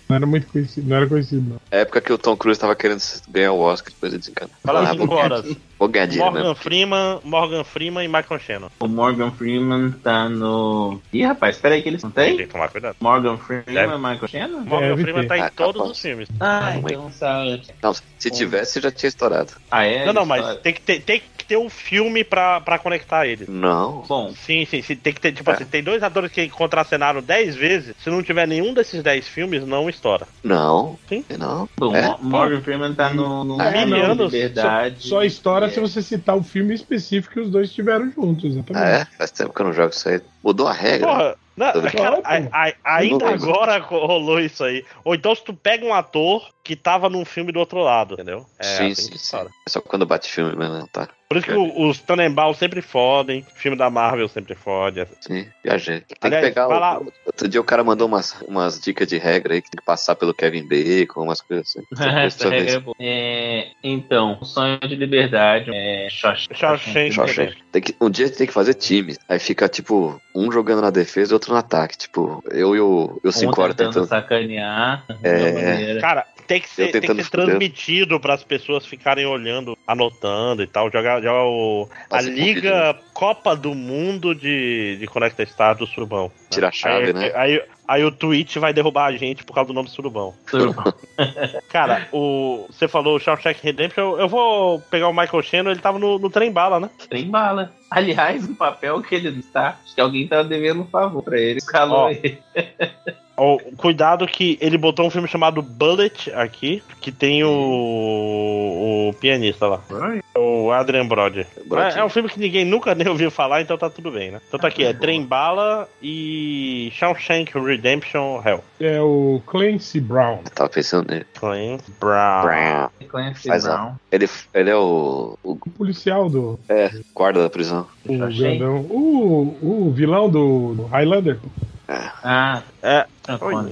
Não era muito conhecido, não era conhecido, não. É a época que o Tom Cruise tava querendo ganhar o Oscar, depois ele desencanou. Fala Ah, cinco vou- horas. Vou ganhar dinheiro Morgan mesmo. Freeman, Morgan Freeman e Michael Shannon. O Morgan Freeman tá no... Ih, rapaz, espera aí que eles não Tem tem? que tomar cuidado. Morgan Freeman Deve. e Michael Shannon? Morgan Deve Freeman ter. tá em Ah, todos capaz. os filmes. Ah, Calma aí. então sabe. Não, se tivesse, já tinha estourado. Ah, é? Não, não, Eles mas falam- tem que ter, tem que ter um filme pra, pra conectar eles. Não. Bom, Sim, sim, sim. Tem que ter, tipo É. assim, tem dois atores que contracenaram dez vezes. Se não tiver nenhum desses dez filmes, não estoura. Não. Sim. Não. bom É? Mo- Morgan Freeman tá no, no Ah, Sonho de anos. Liberdade. Só estoura É. se você citar o filme específico que os dois estiveram juntos, exatamente. Ah, é? Faz tempo que eu não jogo isso aí. Mudou a regra. Porra, não, Tudo cara, bom. a- a- ainda Tudo bom. agora rolou isso aí. Ou então se tu pega um ator que tava num filme do outro lado, entendeu? É sim, assim sim, que sim. estoura. É só quando bate filme mesmo, tá? Por isso que o- os Tannenbaum sempre fodem, filme da Marvel sempre fode. Sim, viajei. Tem Aliás, que pegar vai o... lá. Outro dia o cara mandou umas, umas dicas de regra aí que tem que passar pelo Kevin Bacon, umas coisas assim. Essa regra é boa. É, então, o Sonho de Liberdade é Shawshank. Shawshank. Shawshank. Tem que, um dia tem que fazer time. Aí fica, tipo, um jogando na defesa e outro no ataque. Tipo, eu e o, e o Um cinco horas tentando tentando. sacanear. É. da maneira. Cara, tem que ser, Eu tem que tentando ser foder. transmitido para as pessoas ficarem olhando, anotando e tal. Jogar, jogar o, a Fazer Liga Copa do Mundo de, de Conecta Star do Surubão. Tira a chave, aí, né? Aí, aí o Twitch vai derrubar a gente por causa do nome Surubão. Surubão. Cara, o, você falou o Shawshank Redemption, eu, eu vou pegar o Michael Shannon, ele tava no, no trem bala, né? Tem bala. Aliás, um papel que ele está. Acho que alguém tá devendo um favor pra ele. Escalou Ó. ele. Ó, cuidado que ele botou um filme chamado Bullet aqui, que tem o, o pianista lá. O Adrian Brody. Brody. É, é um filme que ninguém nunca nem ouviu falar, então tá tudo bem, né? Então tá aqui, é Trem Bala e Shawshank Redemption Hell. É o Clancy Brown. Eu tava pensando nele. Clint Brown. Brown. Clancy Faz Brown. Ele, ele é o, o O policial do é, guarda da prisão. o Achei. grandão. O, o vilão do, do Highlander. Ah, É. Antônio.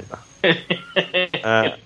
É.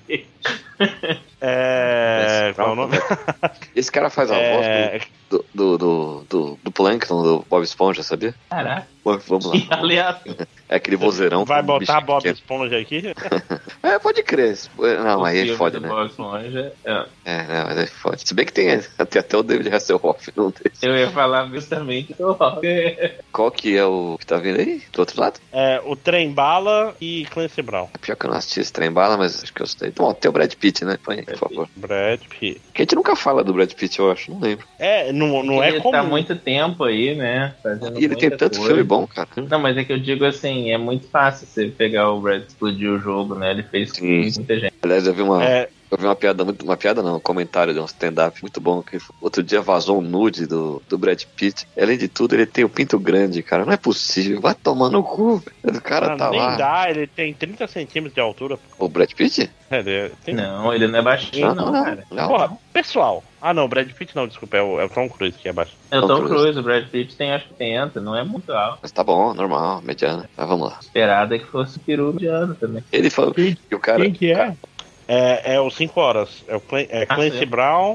É. Qual é o nome? Esse cara faz a voz É. do, do, do, do, do Plankton, do Bob Esponja, sabia? Caraca. Bom, vamos lá. Que aleatório. É aquele vozeirão. Vai com um botar bichinho Bob pequeno. Esponja aqui? É, pode crer. Não, O aí é filme foda, do né? Bob Esponja, é. É, não, mas é foda. Se bem que tem até, até o David Hasselhoff num desses. Eu ia falar justamente do rock. Qual que é o que tá vindo aí? Do outro lado? É, o Trem Bala e Clancy Brown. É pior que eu não assisti esse trem bala, mas acho que eu sei. Bom, tem o Brad Pitt, né? Põe aí, por favor. Brad Pitt. Que a gente nunca fala do Brad Pitt, eu acho. Não lembro. É, não, não é ele comum. tá há muito tempo aí, né? Fazendo E ele tem muita tanto coisa. filme bom, cara. Não, mas é que eu digo assim, é muito fácil você pegar o Brad explodir o jogo, né? Ele fez com Sim. muita gente. Aliás, eu vi uma. É, Eu vi uma piada, muito, uma piada não, um comentário de um stand-up muito bom, que outro dia vazou um nude do, do Brad Pitt. Além de tudo, ele tem o pinto grande, cara. Não é possível, vai tomar no cu, velho. O cara tá nem lá. dá, ele tem trinta centímetros de altura. O Brad Pitt? É, ele tem... Não, ele não é baixinho, não, cara. não. Porra, pessoal. Ah, não, Brad Pitt não, desculpa, é o, é o Tom Cruise que é baixo. É o Tom Tom Cruise. Cruise, o Brad Pitt tem acho que oitenta, não é muito alto. Mas tá bom, normal, mediana. Mas vamos lá. Esperado é que fosse peru de ano também. Ele falou Quem, que o cara. quem que é? É, é o cinco horas. É o Clan- é Ah, Clancy sim. Brown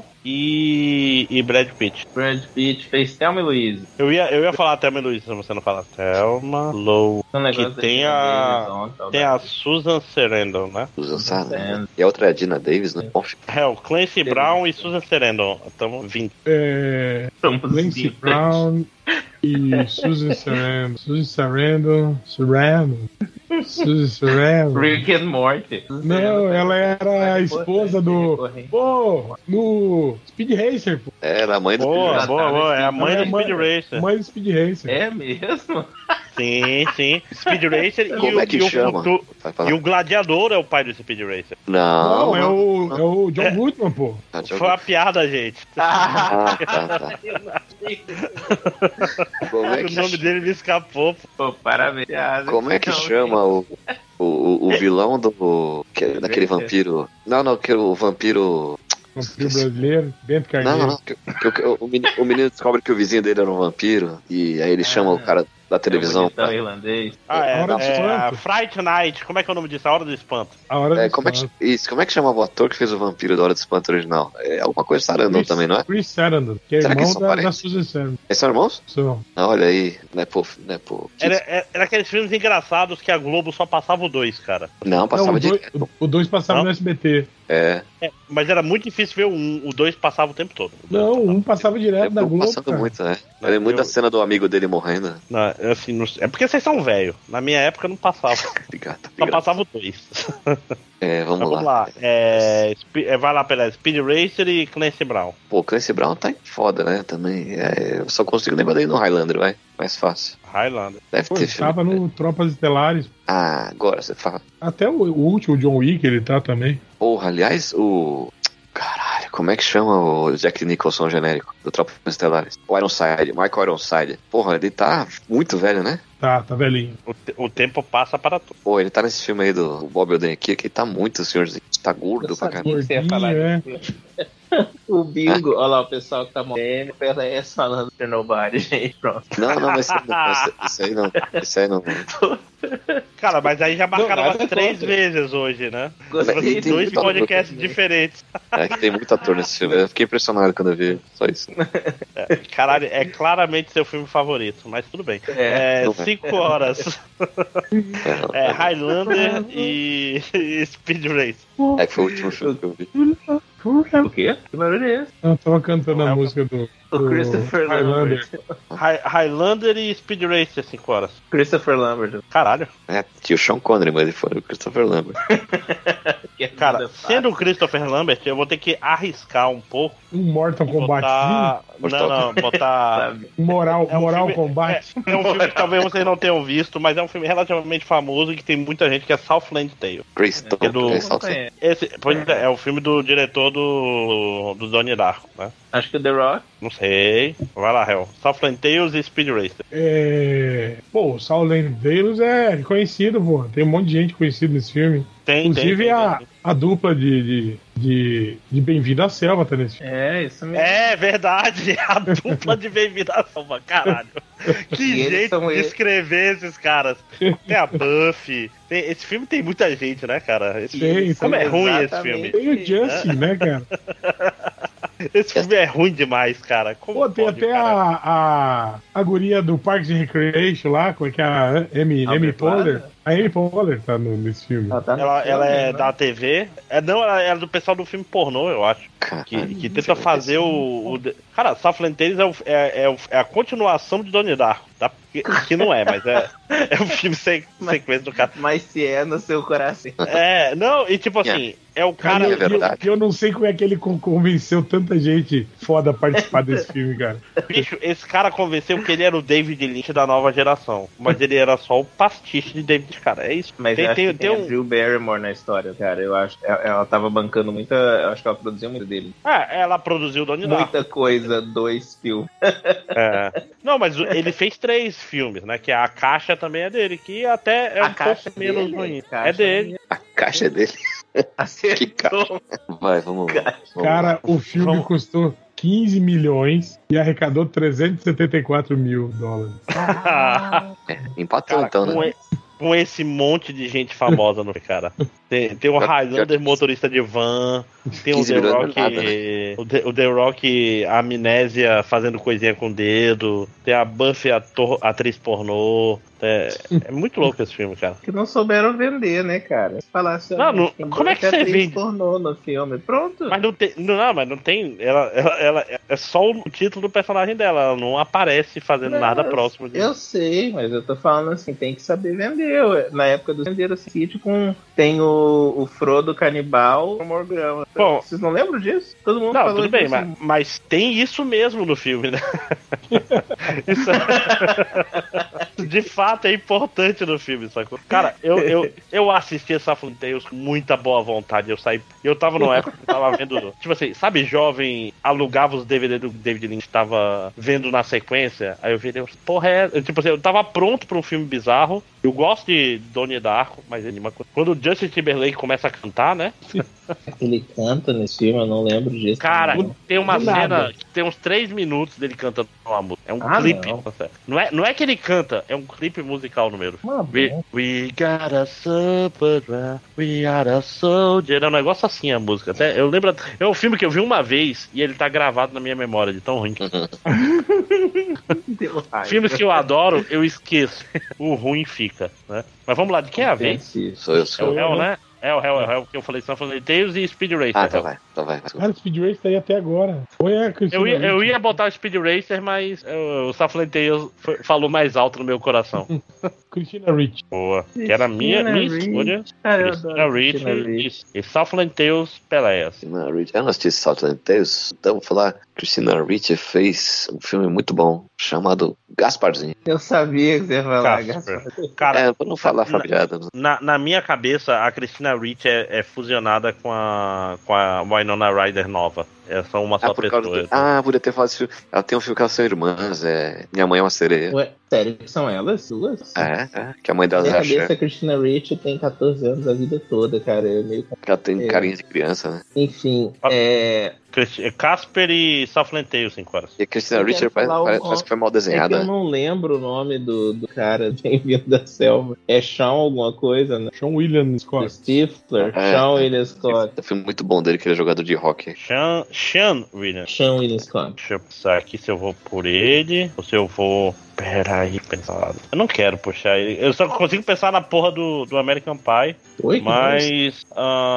e, e Brad Pitt. Brad Pitt fez Thelma e Louise. Eu ia, eu ia falar Thelma e Louise, se você não falar. Thelma Lou. Um negócio Que da tem Gina a- Davis ontem, Tem a saudade. Susan Sarandon, né? Susan Sarandon. Sarandon. E a outra é a Dina Davis, né? Bom, É, o Clancy Brown e Susan Sarandon. Estamos vinte. É, Vamos Clancy seguir. Brown e Susan Sarandon. Susan Sarandon. Sarandon. Susan Sarandon. Rick and Morty. Não, ela era a esposa do. Pô, no Speed Racer, pô. era a mãe do Boa, filho. boa, boa. É a mãe Ela do é mãe- Speed Racer. Mãe do Speed Racer. É mesmo? Sim, sim. Speed Racer e, Como o, é que e, o, chama? tu- Vai falar. e o Gladiador é o pai do Speed Racer. Não, Não, é o, é o John Goodman, pô. Ah, deixa eu Foi ver. uma piada, gente. Ah, tá, tá. Como é O que, nome dele me escapou. Pô, parabéns. como é que Não, chama o, o, o, o vilão do. Que, daquele vampiro. Não, não, que o vampiro. Vampiro brasileiro, Bento Não, Carneiro. não, não. Que, que- que- o, menino, o menino descobre que o vizinho dele era um vampiro. E aí ele chama Ah. o cara. da televisão. É irlandês. Ah, é, A Hora do é, Espanto. Fright Night, como é que é o nome disso? A Hora do Espanto. A hora É, do como é que, Espanto. isso, como é que chamava o ator que fez o vampiro da Hora do Espanto original? É alguma coisa Sarandon Chris- também, não é? Chris Sarandon, que é Será que irmão são da, da parentes? Susan Sarandon. Eles são irmãos? São. Ah, olha aí, não é por... Não, é por... Era, era, era aqueles filmes engraçados que a Globo só passava o dois, cara. não passava Não, o, dois, direto. o dois passava Não? no S B T. É, É, mas era muito difícil ver o um, o dois passava o tempo todo. O dois Não, passava. um passava direto da eu Globo, passando cara. muito, né? Eu lembro muito eu- da cena do amigo dele morrendo. Não, é assim, não- é porque vocês são velhos. Na minha época não passava. Só Obrigado, obrigado. passava o dois. É, vamos, Mas lá. vamos lá. É, Spe- é, vai lá, Pelé. Speed Racer e Clancy Brown. Pô, o Clancy Brown tá foda, né? Também. É, eu só consigo lembrar dele no Highlander, vai. Mais fácil. Highlander. Deve Pô, ter ele filme. tava no Tropas Estelares. Ah, agora você fala. Até o, o último John Wick ele tá também. Porra, aliás, o. Caralho, como é que chama o Jack Nicholson genérico do Tropas Estelares? O Ironside, Michael Ironside. Porra, ele tá muito velho, né? Tá, tá velhinho. O, te- o tempo passa para tudo. Pô, ele tá nesse filme aí do Bob Odenkirk, que ele tá muito, senhorzinho. Tá gordo pra caramba. Você ia falar Gordinho, disso. O bingo, olha lá o pessoal que tá morrendo, Pelé falando de nobody, gente, pronto. Não, não, mas esse aí não. Esse aí não. Cara, mas aí já marcaram Não, umas nada três contra. vezes hoje, né? Gostei Mas tem Dois muito ator podcasts diferentes. É que tem muito ator nesse filme. Eu fiquei impressionado quando eu vi. Só isso. É, caralho, é claramente seu filme favorito, mas tudo bem. É, É, não é. cinco horas. É, É Highlander e, e Speed Race. é que foi o último filme que eu vi. O quê? Que barulho é esse? Eu tava cantando Não, a é- música do, O do Christopher Highlander. Lambert. Hi- Highlander e Speed Race, cinco horas. Christopher Lambert. Caralho. É, tinha o Sean Connery, mas ele foi o Christopher Lambert. Que é Cara, vida fácil. sendo o Christopher Lambert, eu vou ter que arriscar um pouco. Um Mortal e Kombat. botar... Não, não, botar... Sabe? Moral, É um moral filme- Kombat. É, é um filme que talvez vocês não tenham visto, mas é um filme relativamente famoso e que tem muita gente que é Southland Tale. Greystone, É do- Greystone. É, Esse, pois é, é o filme do diretor do, do Donnie Darko, né? acho que o The Rock. Não sei. Vai lá, Hel. Southland Tales e Speed Racer. É... Pô, o Southland Tales é conhecido, pô. Tem um monte de gente conhecida nesse filme. Tem, Inclusive tem, tem, a, tem. a dupla de, de, de, de Bem-vindo à Selva tá nesse filme. É, isso mesmo. É verdade, a dupla de bem-vindo à Selva, caralho. Que E eles jeito são de eles. escrever esses caras. Tem a Buffy. Tem- esse filme tem muita gente, né, cara? Esse, Tem, como é tem. ruim esse Exatamente. filme. Tem o Justin, né, cara? Esse filme é ruim demais, cara. Como Pô, tem pode, até cara? a, a, a guria do Parks and Recreation lá, como é que é a Amy, Aubrey Amy Poehler? Plaza? A Amy Poehler tá no, nesse filme. Ela, tá no Ela, ela filme, é né? da T V. É, não, ela é do pessoal do filme pornô, eu acho. Caralho, Que, que não tenta sei fazer o, o. Cara, Southland Tales é, o- é, é, o- é a continuação de Donnie Darko, tá? Que, que não é, mas é, é um filme sem sequência do cara. Mas se é no seu coração. É, não, e tipo assim, é o Cara, cara. é eu, verdade. eu, eu não sei como é que ele con- convenceu tanta gente foda a participar desse filme, cara. Bicho, esse cara convenceu que ele era o David Lynch da nova geração. Mas ele era só o pastiche de David, cara. É isso. Mas tem, eu acho tem, que tem, tem a um. Drew Barrymore na história, cara. Eu acho ela, ela tava bancando muita. Eu acho que ela produziu muito dele. Ah, ela produziu o Donnie Darko. Muita coisa, dois filmes. É. Não, mas o- ele fez três filmes, né? Que a caixa também é dele, que até é A um caixa pouco menos dele, ruim. caixa É dele. A caixa é dele. Acertou. Vai, vamos lá. Vamos Cara, lá. o filme Vamos. custou quinze milhões e arrecadou trezentos e setenta e quatro mil dólares. É, empatou Cara, então, com, né? e- com esse monte de gente famosa no filme, cara. Tem, tem o Já- Highlander, já- motorista de van. Tem o quinze The milhões Rock. não é nada, né? o, The, o The Rock, a amnésia fazendo coisinha com o dedo. Tem a Buffy, ator, atriz pornô. É, é muito louco esse filme, cara. Que não souberam vender, né, cara? Se falasse, Não, não- tem como é que muita você atriz vende? pornô no filme. Pronto. Mas não tem. Não, mas não tem. Ela, ela, ela- é só o título do personagem dela. Ela não aparece fazendo Não, nada eu- próximo disso. Eu sei, mas eu tô falando assim, tem que saber vender. Ué. Na época do venderam sítio com. Tem o, o Frodo canibal o Morgrama. Bom, Vocês não lembram disso? Todo mundo Não, falou tudo bem, disso. mas, mas tem isso mesmo no filme, né? Isso é... De fato é importante no filme, sacou? Cara, eu, eu, eu assisti essa Tales com muita boa vontade. Eu saí. Eu tava numa época que eu tava vendo. Tipo assim, sabe, jovem alugava os D V D do David Lynch, tava vendo na sequência. Aí eu vi, eu, porra, é. Eu, tipo assim, eu tava pronto pra um filme bizarro. Eu gosto de Donnie Darko, mas ele, quando o Justin Timberlake começa a cantar, né? Ele canta nesse filme, eu não lembro disso. Cara, não. tem uma Do cena nada. que tem uns três minutos dele cantando uma música. É um Ah, clipe. não. Não é, não é que ele canta, é um clipe musical número. Uma We, boa. we got a super, we are a soldier. É um negócio assim a música. Até, eu lembro. É um filme que eu vi uma vez e ele tá gravado na minha memória de tão ruim. que- Filmes que eu adoro, eu esqueço. O ruim fica, né? Mas vamos lá, de quem é a vez? Sou eu, É o sou eu. réu, né? É o réu, é o réu que eu falei, só falei Tales e Speed Racer. Ah, então réu. vai, então vai. Cara, o Speed Racer tá aí até agora. Foi a Cristina Eu ia, eu Ricci. ia botar o Speed Racer, mas eu, o Southland Tales foi- falou mais alto no meu coração. Cristina Ricci. Boa. Que era a minha, minha escolha. Cara, eu Christina adoro Ricci Christina Ricci. e, e Southland Tales Peleias. Christina Ricci. Eu não assisti Southland Tales, então vou falar. Christina Ricci fez um filme muito bom chamado Gasparzinho. Eu sabia que você ia falar, Casper. Gaspar. Cara, É, pra não falar na- familiada. na, na minha cabeça, a Christina Ricci é, é fusionada com a, com a Winona Ryder nova. É só uma só Ah, por causa pessoa. do... ah, podia ter falado esse filme. Ela tem um filme que elas são irmãs, é Minha Mãe é uma Sereia. Ué, sério, que são elas duas? É, é, que a mãe Na delas minha acha cabeça, a Christina Ricci tem catorze anos a vida toda, cara. Eu meio... que ela tem É. carinha de criança, né? Enfim, Ah. é... Christi- Casper e Southland Tales, cinco horas. E a Christina Eu Ricci quero parece, falar o parece- nome. parece que foi mal É que desenhada, eu né? não lembro o nome do, do cara Bem-vindo da Selva. É Sean alguma coisa, né? Sean William Do Scott. Stifler. É. Sean William Scott. É um filme muito bom dele, que ele é jogador de hockey. Sean, Sean Williams. Sean William Scott. Deixa eu pensar aqui se eu vou por ele ou se eu vou. Peraí, pensar. Eu não quero puxar ele. Eu só consigo pensar na porra do, do American Pie. Oi, que mais? Mas.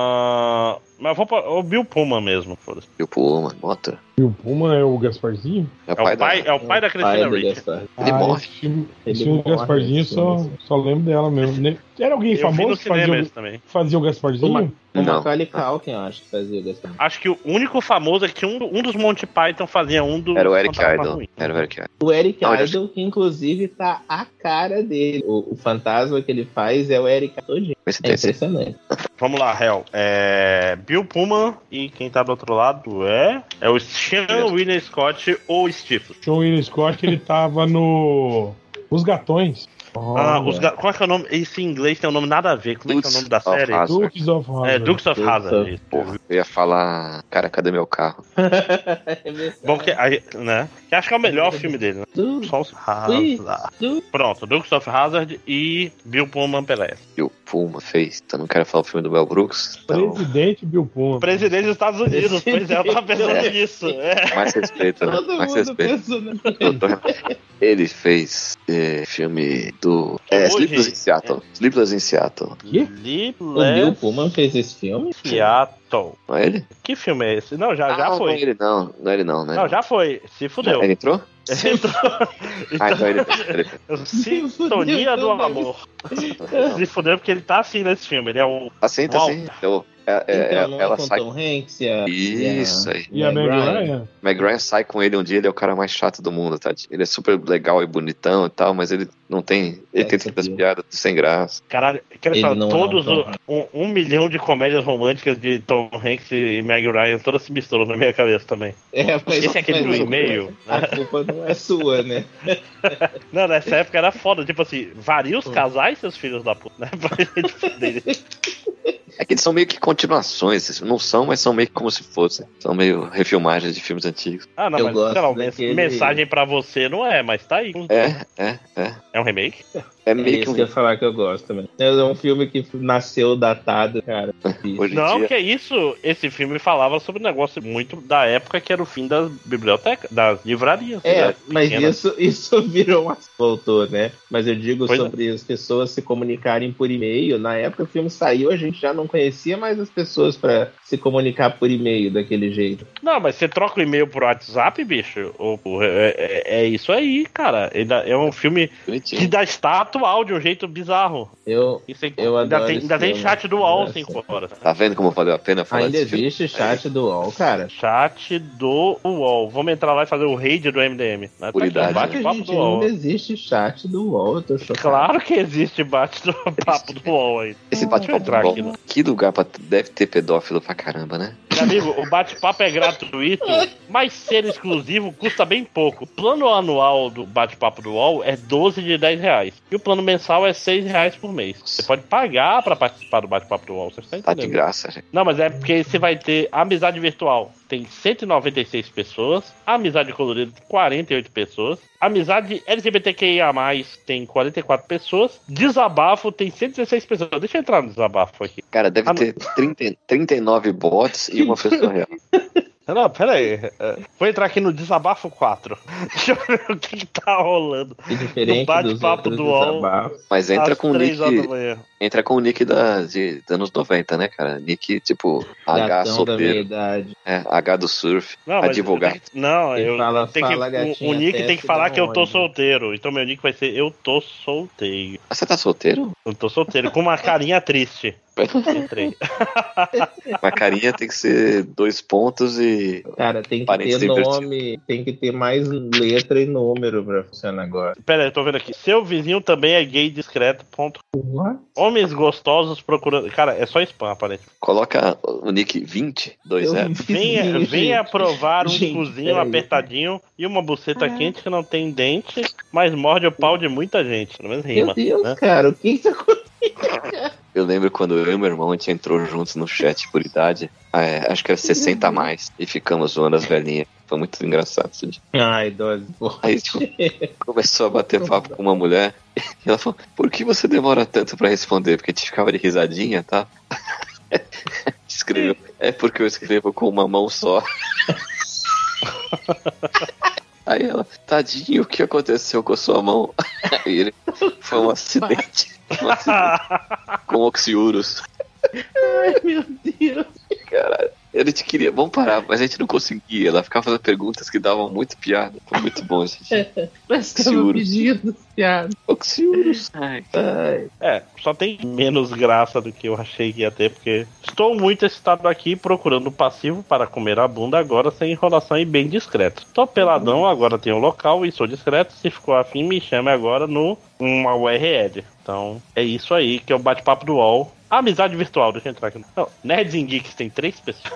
ah, mas eu vou pra, o Bill Pullman mesmo, foda-se. E o Puma, Mota. E o Puma é o Gasparzinho? É É o pai, da... é o pai da Cristina do Ricci. Gaspar. Ele ah, morre. Esse filme, Ele esse filme do morre, Gasparzinho, esse só, filme. só lembro dela mesmo. Ne- Era alguém Eu vi no famoso que cinema fazia, esse o- também. fazia o Gasparzinho? Uma- O Não. Macaulay Culkin, eu acho que fazia o Gaspar. Acho que o único famoso é que um, um dos Monty Python fazia um do. Era o Eric Fantasma Idle. Ruim. Era o Eric Idle. O Eric Não, eu Idle, que inclusive tá a cara dele. O, o fantasma que ele faz é o Eric Idle. É Coincidência. impressionante. Vamos lá, Hel. É, Bill Pullman e quem tá do outro lado é. É o Sean William Scott ou Stifler. Sean William Scott, ele tava no... Os Gatões. Ah, os ga- Qual é que é o nome? Esse em inglês tem um nome nada a ver. Como é que é o nome da Dukes of série? Hazzard. Dukes of Hazzard. É, Dukes of Dukes Hazzard. of- isso. Porra, eu ia falar, cara, cadê meu carro? É verdade. Bom, que, aí, né? Que acho que é o melhor filme dele, né? Du- Só os Ui. Hazzard. Du- Pronto, Dukes of Hazzard e Bill Pullman Pelé. E o Puma fez. Então não quero falar o filme do Mel Brooks. Então, Presidente Bill Pullman. Presidente dos Estados Unidos, pois é, eu tava pensando É. nisso. É. mais respeito, né? Todo Mais mundo respeito. pensou na Doutor- Ele fez é, filme do. É, Hoje- Sleepless em Seattle. Sleepless em Seattle. O Bill Sleepless Pullman fez esse filme? Seattle. Não é ele? Que filme é esse? Não, já, já Ah, Não foi. é ele não. Não é ele não, né? Não, já foi. Se fudeu. Ele entrou? Ele entrou. Ah, então ele fez. Ele fez. Sintonia do também. amor. Se fudeu porque ele tá assim nesse filme. Ele é um. Assim, tá Uau. assim. Eu, é, é, Então, não é ela com sai. Tom Hanks e a... Isso aí. E a Meg Ryan? Meg Ryan sai com ele um dia, ele é o cara mais chato do mundo, tá? Ele é super legal e bonitão e tal, mas ele não tem. Ele É, tem isso tantas aqui. piadas sem graça. Caralho, quero Ele falar, não é todos um o- Tom um, um milhão de comédias românticas de Tom Hanks e Meg Ryan, todas se misturam na minha cabeça também. É, mas, Esse é aquele do mas e-mail? A culpa não é sua, né? Não, nessa época era foda, tipo assim, varia os casais, seus filhos da puta, né? Pra gente poder- É que eles são meio que continuações, assim, não são, mas são meio que como se fossem. São meio refilmagens de filmes antigos. Ah, não, Eu mas gosto sei lá, daquele- mensagem pra você não é, mas tá aí. É, é, é. É um remake? É É meio que isso um. que eu ia falar que eu gosto também. É um filme que nasceu datado, cara. Hoje em Não, dia. que é isso. Esse filme falava sobre um negócio muito da época que era o fim das bibliotecas, das livrarias. É, né? mas Pequenas. isso, isso virou uma... Voltou, né? Mas eu digo Pois é. sobre as pessoas se comunicarem por e-mail. Na época o filme saiu, a gente já não conhecia mais as pessoas pra se comunicar por e-mail daquele jeito. Não, mas você troca o e-mail por WhatsApp, bicho? Ou, ou- é, é- é isso aí, cara. Ele dá- É um filme Bonitinho. que dá está atual de um jeito bizarro. Eu, Isso aí, Eu ainda adoro tem, esse ainda tem filme. chat do U O L Nossa. cinco horas. Tá vendo como valeu a pena falar ainda desse filme? existe chat do U O L, cara. Chat do U O L. Vamos entrar lá e fazer o raid do M D M. Né? Por idade, Será né? que a Bate-papo gente do U O ainda L. existe chat do U O L? Eu tô chocado. Claro que existe bate-papo do U O L aí. Esse Deixa eu bate-papo entrar bom. aqui, né? Que lugar pra... deve ter pedófilo pra caramba, né? Meu amigo, o bate-papo é gratuito, mas ser exclusivo custa bem pouco. O plano anual do bate-papo do U O L é doze de dez reais. E o plano mensal é seis reais por mês. Você pode pagar pra participar do bate-papo do U O L. Você está entendendo? Tá de graça, gente. Não, mas é porque você vai ter amizade virtual. Tem cento e noventa e seis pessoas. Amizade colorida tem quarenta e oito pessoas. Amizade L G B T Q I A mais, tem quarenta e quatro pessoas. Desabafo tem cento e dezesseis pessoas. Deixa eu entrar no desabafo aqui. Cara, deve Ah, ter trinta, trinta e nove bots e uma pessoa real. Não, pera aí. Vou entrar aqui no Desabafo quatro. Deixa eu ver o que, que tá rolando. Que diferente no bate-papo dos do U O L. desabafos. Mas entra às com o três horas da nick. manhã. Entra com o nick da, de, dos anos noventa, né, cara? Nick tipo H Gatão da solteiro. verdade. É, H do surf. Não, mas advogado. eu tenho que- Não, Ele eu fala, tenho fala, que, o, gatinha, o Nick teste tem que falar da que eu tô onde? solteiro. Então meu Nick vai ser Eu tô solteiro. Ah, você tá solteiro? Eu tô solteiro, com uma carinha triste. Entrei. Uma carinha tem que ser dois pontos e. Cara, tem que Parentes ter invertidos. nome, tem que ter mais letra e número pra funcionar agora. Pera aí, eu tô vendo aqui. Seu vizinho também é gay discreto. Ponto. What? Homens gostosos procurando. Cara, é só spam, aparentemente. Coloca o nick vinte, dois zero. Venha, Vizinho, venha gente. provar um Gente, cozinho peraí. apertadinho e uma buceta quente que não tem dente, mas morde o pau de muita gente. Pelo menos rima. Meu Deus, né? cara, o que isso aconteceu? Eu lembro quando eu e meu irmão a gente entrou juntos no chat por idade. É, acho que era sessenta a mais. E ficamos zoando as velhinhas. Foi muito engraçado esse dia. Ai, dose, porra. Aí tipo, começou a bater papo com uma mulher. E ela falou: por que você demora tanto pra responder? Porque a gente ficava de risadinha, tá? Escreveu: é porque eu escrevo com uma mão só. Aí ela: tadinho, o que aconteceu com a sua mão? Aí ele: foi um acidente. Um acidente com oxiurus. Ai, meu Deus. Caralho. Ele te queria, vamos parar, mas a gente não conseguia. Ela ficava fazendo perguntas que davam muito piada. Foi muito bom esse dia. Mas tava Oxiurus. pedindo piada. Oxiurus. Ai, Ai. É, só tem menos graça do que eu achei que ia ter, porque estou muito excitado aqui procurando passivo para comer a bunda agora sem enrolação e bem discreto. Tô peladão, agora tem um local e sou discreto. Se ficou afim, me chame agora no uma U R L. Então é isso aí, que é o bate-papo do U O L. Amizade virtual, deixa eu entrar aqui. Não, Nerds and Geeks tem três pessoas.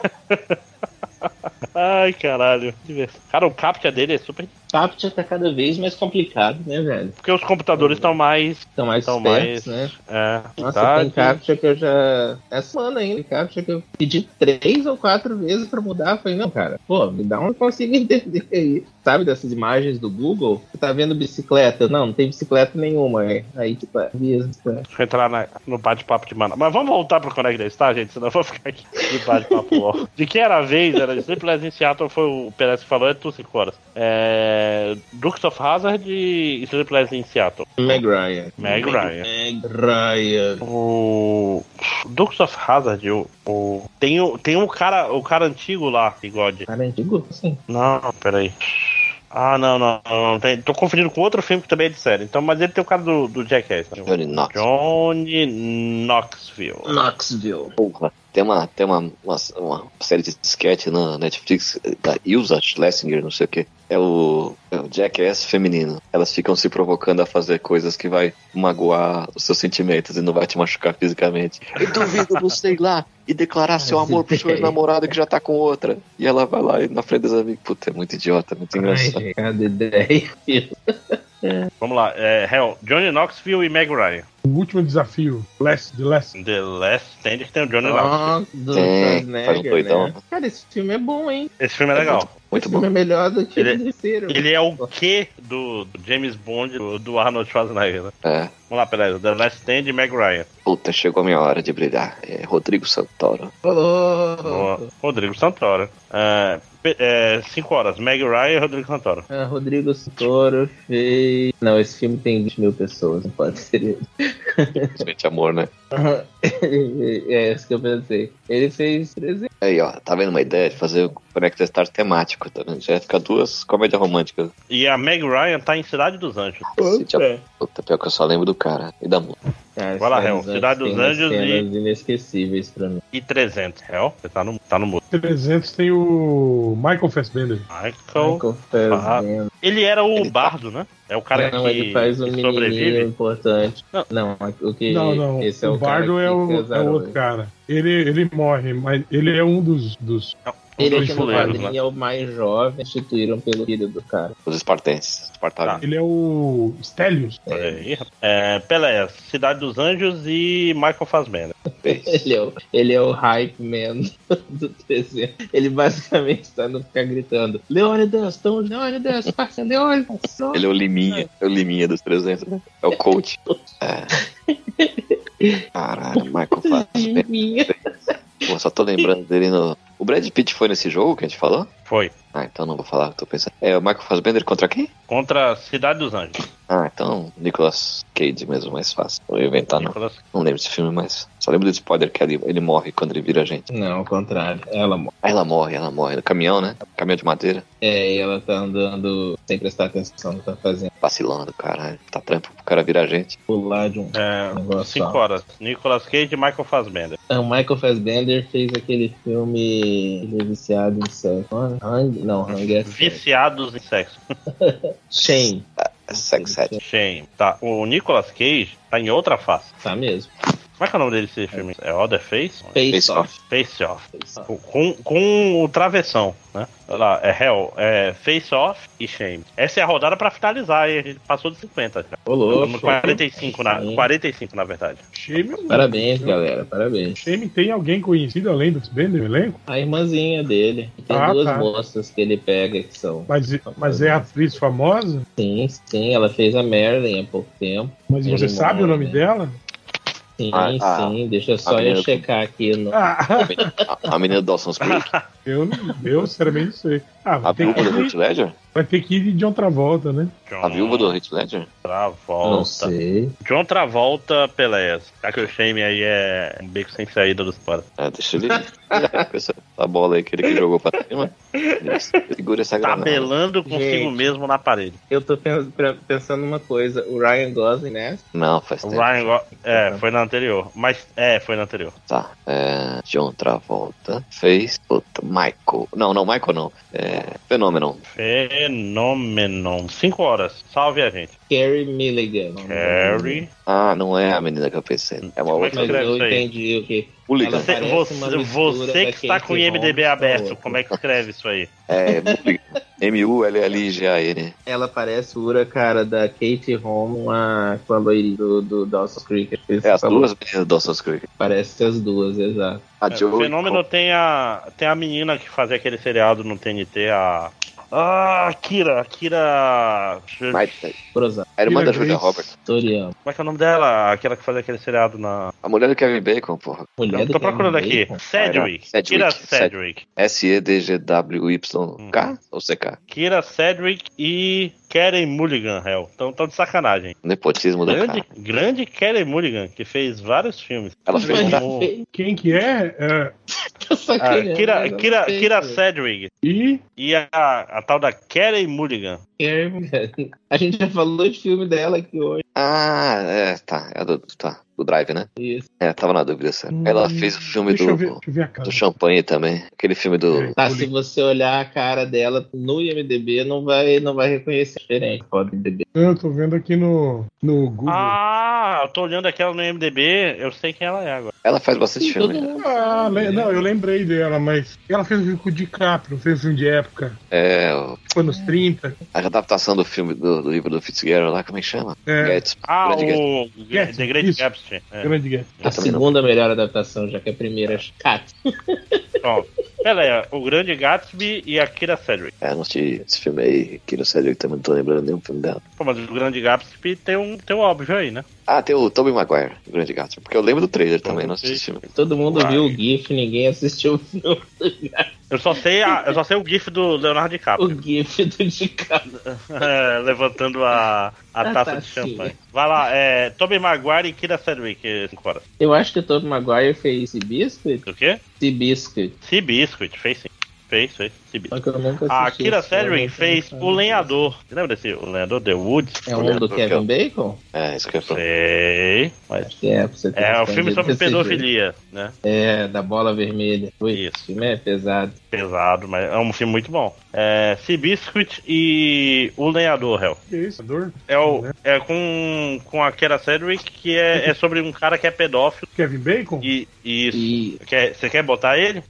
Ai, caralho. Cara, o captcha dele é super. CAPTCHA tá cada vez mais complicado, né, velho? Porque os computadores estão mais. Estão mais Estão espertos, mais. né? É, Nossa, idade. tem CAPTCHA que eu já... Essa semana ainda, CAPTCHA que eu pedi três ou quatro vezes pra mudar. Eu falei, não, cara, pô, me dá um que eu consigo entender aí. Sabe dessas imagens do Google? Você tá vendo bicicleta? Não, não tem bicicleta nenhuma. É. Aí, tipo, é, via bicicleta. Deixa eu entrar na- no bate-papo de mana. Mas vamos voltar pro Connect Star, gente? Senão eu vou ficar aqui de bate-papo. Ó. De que era a vez, era de Sleepless in Seattle, foi o Pérez que falou, é tu cinco horas. É... Dukes of Hazzard e Sleepless in Seattle. Meg Ryan. Meg Ryan. Meg Ryan. O Dukes of Hazzard, o, o... Tem, o, tem um cara, o cara antigo lá, bigode. Cara, antigo? Sim. Não, peraí. Ah, não, não, não, não tem. Tô confundindo com outro filme que também é de série. Então, mas ele tem o cara do, do Jackass. Né? Johnny Knox. Johnny Knoxville. Knoxville. Porra. Tem uma, tem uma, uma, uma série de sketch na Netflix da Ilsa Schlesinger, não sei o que. É o, é o Jackass feminino. Elas ficam se provocando a fazer coisas que vai magoar os seus sentimentos e não vai te machucar fisicamente. Eu duvido você ir lá e declarar seu amor pro seu namorado que já tá com outra. E ela vai lá e na frente dos amigos. Puta, é muito idiota, muito engraçado. Ai, cada ideia. Vamos lá, é, Hell, Johnny Knoxville e Meg Ryan. O último desafio, Last, The Last. The Last Stand que tem o Johnny Knoxville. Oh, do Tem, Schwarzenegger, faz um doidão, né? Cara, esse filme é bom, hein? Esse filme é legal. Muito Esse bom. filme é melhor do que Ele- o terceiro. Ele é o quê do, do James Bond, do, do Arnold Schwarzenegger, né? É. Vamos lá, peraí. The Last Stand e Meg Ryan. Puta, chegou a minha hora de brilhar. É Rodrigo Santoro. Falou. Boa. Rodrigo Santoro. É, pe- é, cinco horas. Meg Ryan e Rodrigo Santoro. Ah, Rodrigo Santoro fez... Não, esse filme tem vinte mil pessoas, não pode ser ele. Simplesmente amor, né? É isso que eu pensei. Ele fez trezentos. Aí, ó, tá vendo uma ideia de fazer o Connect Star temático, tá vendo? Já ia ficar duas comédias românticas. E a Meg Ryan tá em Cidade dos Anjos. Esse dia- Puta, pior que eu só lembro do cara e da música. Cara, Vai lá, Cidade Hel. dos Anjos Cidade dos tem umas Anjos cenas e, inesquecíveis pra mim. e trezentos. Hel, você tá no, tá no mudo. trezentos tem o Michael Fassbender. Michael. Michael Fassbender. Ele era o Ele tá- bardo, né? É o cara Não, que, ele faz um que menininho sobrevive. importante. Não. Não, o que Não, não. esse é o o cara Bardo que é o, fica é o azaroso. outro cara. Ele, ele morre, mas ele é um dos. dos... Ele Dos aqui no fuleiros, quadrinho né? é o mais jovem, instituíram pelo filho do cara. Os espartenses. Espartanos. Ele é o Stelios. Olha aí, rapaz. É, Pelé, Cidade dos Anjos e Michael Fassbender. Ele é o, ele é o hype man do trezentos. Ele basicamente está no ficar gritando: Leônidas, tão Leônidas, passa Leônidas. Ele é o Liminha. É o Liminha dos trezentos, né? É o coach. É. Caralho, Michael Fassbender. Minha. Pô, só tô lembrando dele no... O Brad Pitt foi nesse jogo que a gente falou? Foi. Ah, então não vou falar o que eu tô pensando. É o Michael Fassbender contra quem? Contra Cidade dos Anjos. Ah, então Nicolas Cage mesmo, mais fácil. Não ia inventar, não. Nicolas- Não lembro desse filme, mas só lembro do spoiler que ele, ele morre quando ele vira a gente. Não, ao contrário. Ela morre. Ah, ela morre, ela morre no caminhão, né? Caminhão de madeira. É, e ela tá andando sem prestar atenção no que tá fazendo. Vacilando, caralho. Tá trampo pro cara virar a gente. Pular de um É, negócio. cinco só. horas. Nicolas Cage e Michael Fassbender. O Michael Fassbender fez aquele filme. Ele é viciado em sexo. Hang? Não, Hang é sexo. Viciados em sexo. Shame. É sex set. Shame. Tá. O Nicolas Cage tá em outra face. Tá mesmo. Como é que é o nome desse filme? É Other Face? Face, Face Off. Face Off. Face Off. Com, com, com o travessão, né? Olha lá, é Hell, é Face Off e Shame. Essa é a rodada pra finalizar e a gente passou de cinquenta. Já. Ô, louco. Estamos no quarenta e cinco, na, Sim. quarenta e cinco, na verdade. Shame, Parabéns, galera. Parabéns. Shame tem alguém conhecido além do Fassbender no elenco? A irmãzinha dele. Tem Ah, duas tá. moças que ele pega que são. Mas, mas é atriz famosa? Sim, sim. Ela fez a Marilyn há pouco tempo. Mas você Ele sabe o nome morre. dela? Sim, Ah, ah. sim. Deixa só A eu menina- checar aqui no. Ah, A, a menina do Dawson's Creek. eu, não- eu sinceramente não sei. Ah, vai A ter, viúva do que Heath ir, Ledger? vai ter que ir de John Travolta, né? A viúva do Heath Ledger? Não Travolta. sei. John Travolta, Peléas. Já que o Shame aí é um beco sem saída dos paras. É, deixa ele. É, com essa essa bola aí que ele que jogou pra cima. Isso, segura essa granada. Tabelando consigo Gente. mesmo na parede. Eu tô pens- pre- pensando numa coisa. O Ryan Gosling, né? Não, faz O tempo. Ryan Go- É, foi na anterior. Mas, é, foi na anterior. Tá. É, John Travolta fez. Puta, Michael. Não, não, Michael não. É, Fenômeno. Fenômeno. Cinco horas. Salve a gente. Carrie Milligan. Carrie. Ah, não é a menina que eu pensei. É uma Como é que outra. Mas escreve eu isso aí? entendi o que. Hooligan. Ela- Você, parece você, uma mistura você da que está Kate com o I M D B Holmes com a aberto, outra. como é que escreve isso aí? É, Hooligan. M U L L G A N. Ela parece ura, cara, da Kate Holmes com a, com a loirinha do, do Dawson's Creek. É, as duas meninas do Dawson's Creek. Parece as duas, exato. A É, o Joey. Fenômeno tem a, tem a menina que fazia aquele seriado no T N T, a. Ah, Kira. Kira. Mas- Prosa. A irmã da Kira Julia Grace. Roberts. Toriano. Como é que é o nome dela? Aquela que fazia aquele seriado na. A mulher do Kevin Bacon, porra. Mulher Eu do tô procurando Kevin aqui. Bacon. Cedric. Cedric. Kira Cedric. Cedric. S E D G W Y K ou C K? Kira Cedric e Karen Mulligan, Hell. Então tão de sacanagem. Nepotismo da Grande, cara. grande Karen Mulligan, que fez vários filmes. Ela fez Mas Como- feio. Quem que é? É, Tô Ah, sacaneando, Kira, mas ela Kira, fez, Kira velho. Cedric e e a, a tal da Karen Mulligan. A gente já falou de filme dela aqui hoje. Ah, é, tá. É do, tá. Do Drive, né? Isso. É, tava na dúvida. Sério. Ela fez o filme deixa do, eu ver, deixa eu ver a cara. do Champanhe também. Aquele filme do. É. Tá, se você olhar a cara dela no I M D B, não vai, não vai reconhecer diferente. Pode I M D B. Eu tô vendo aqui no, no Google. Ah, eu tô olhando aquela no I M D B, eu sei quem ela é agora. Ela faz bastante Sim, filme. todo né? mundo. Ah, le- não, eu lembrei dela, mas ela fez um filme com o DiCaprio, fez um filme de época, É, o- anos trinta. a adaptação do filme do, do livro do Fitzgerald lá, como é que chama? É. Gatsby. Ah, Grande Gatsby. o Gatsby, The Great isso. Gatsby. É. Grande Guerra. A Eu também não. segunda melhor adaptação, já que a primeira é Cat. Ó, ela é o Grande Gatsby e a Kira Cedric. É, não assisti esse filme aí, que no Cedric também não tô lembrando nenhum filme dela. Pô, mas o Grande Gatsby tem um, tem um óbvio aí, né? Ah, tem o Tobey Maguire, o Grande Gatsby, porque eu lembro do trailer também, não assisti esse filme. Todo mundo Uai. viu o GIF, ninguém assistiu o filme. Eu só sei, a, eu só sei o gif do Leonardo O DiCaprio. GIF do DiCaprio. É, levantando a, a A taça de tacinha. champanhe. Vai lá, é Tobey Maguire e Kira Cedric, cinco horas. Eu acho que o Tobey Maguire fez Seabiscuit. O quê? Seabiscuit. Sea Biscuit, fez sim. Fez, fez. Seabiscuit. Só que eu nunca A assisti Kira esse filme, Sedgwick então fez não O sabe. Lenhador. Você lembra desse O Lenhador? The Woods? É um do Kevin Bacon? É, isso que eu ia falar. Sei. Mas Acho que é, pra você ter é um noção filme de- sobre desse jeito. pedofilia, né? É, da bola vermelha. Ui, Isso. esse filme é pesado. Pesado, mas é um filme muito bom. É Seabiscuit e O Lenhador, Hel. Que isso, dor? É, o, é com, com a Kira Sedgwick, que é, é sobre um cara que é pedófilo. Kevin Bacon? E, e isso. E Quer, você quer botar ele?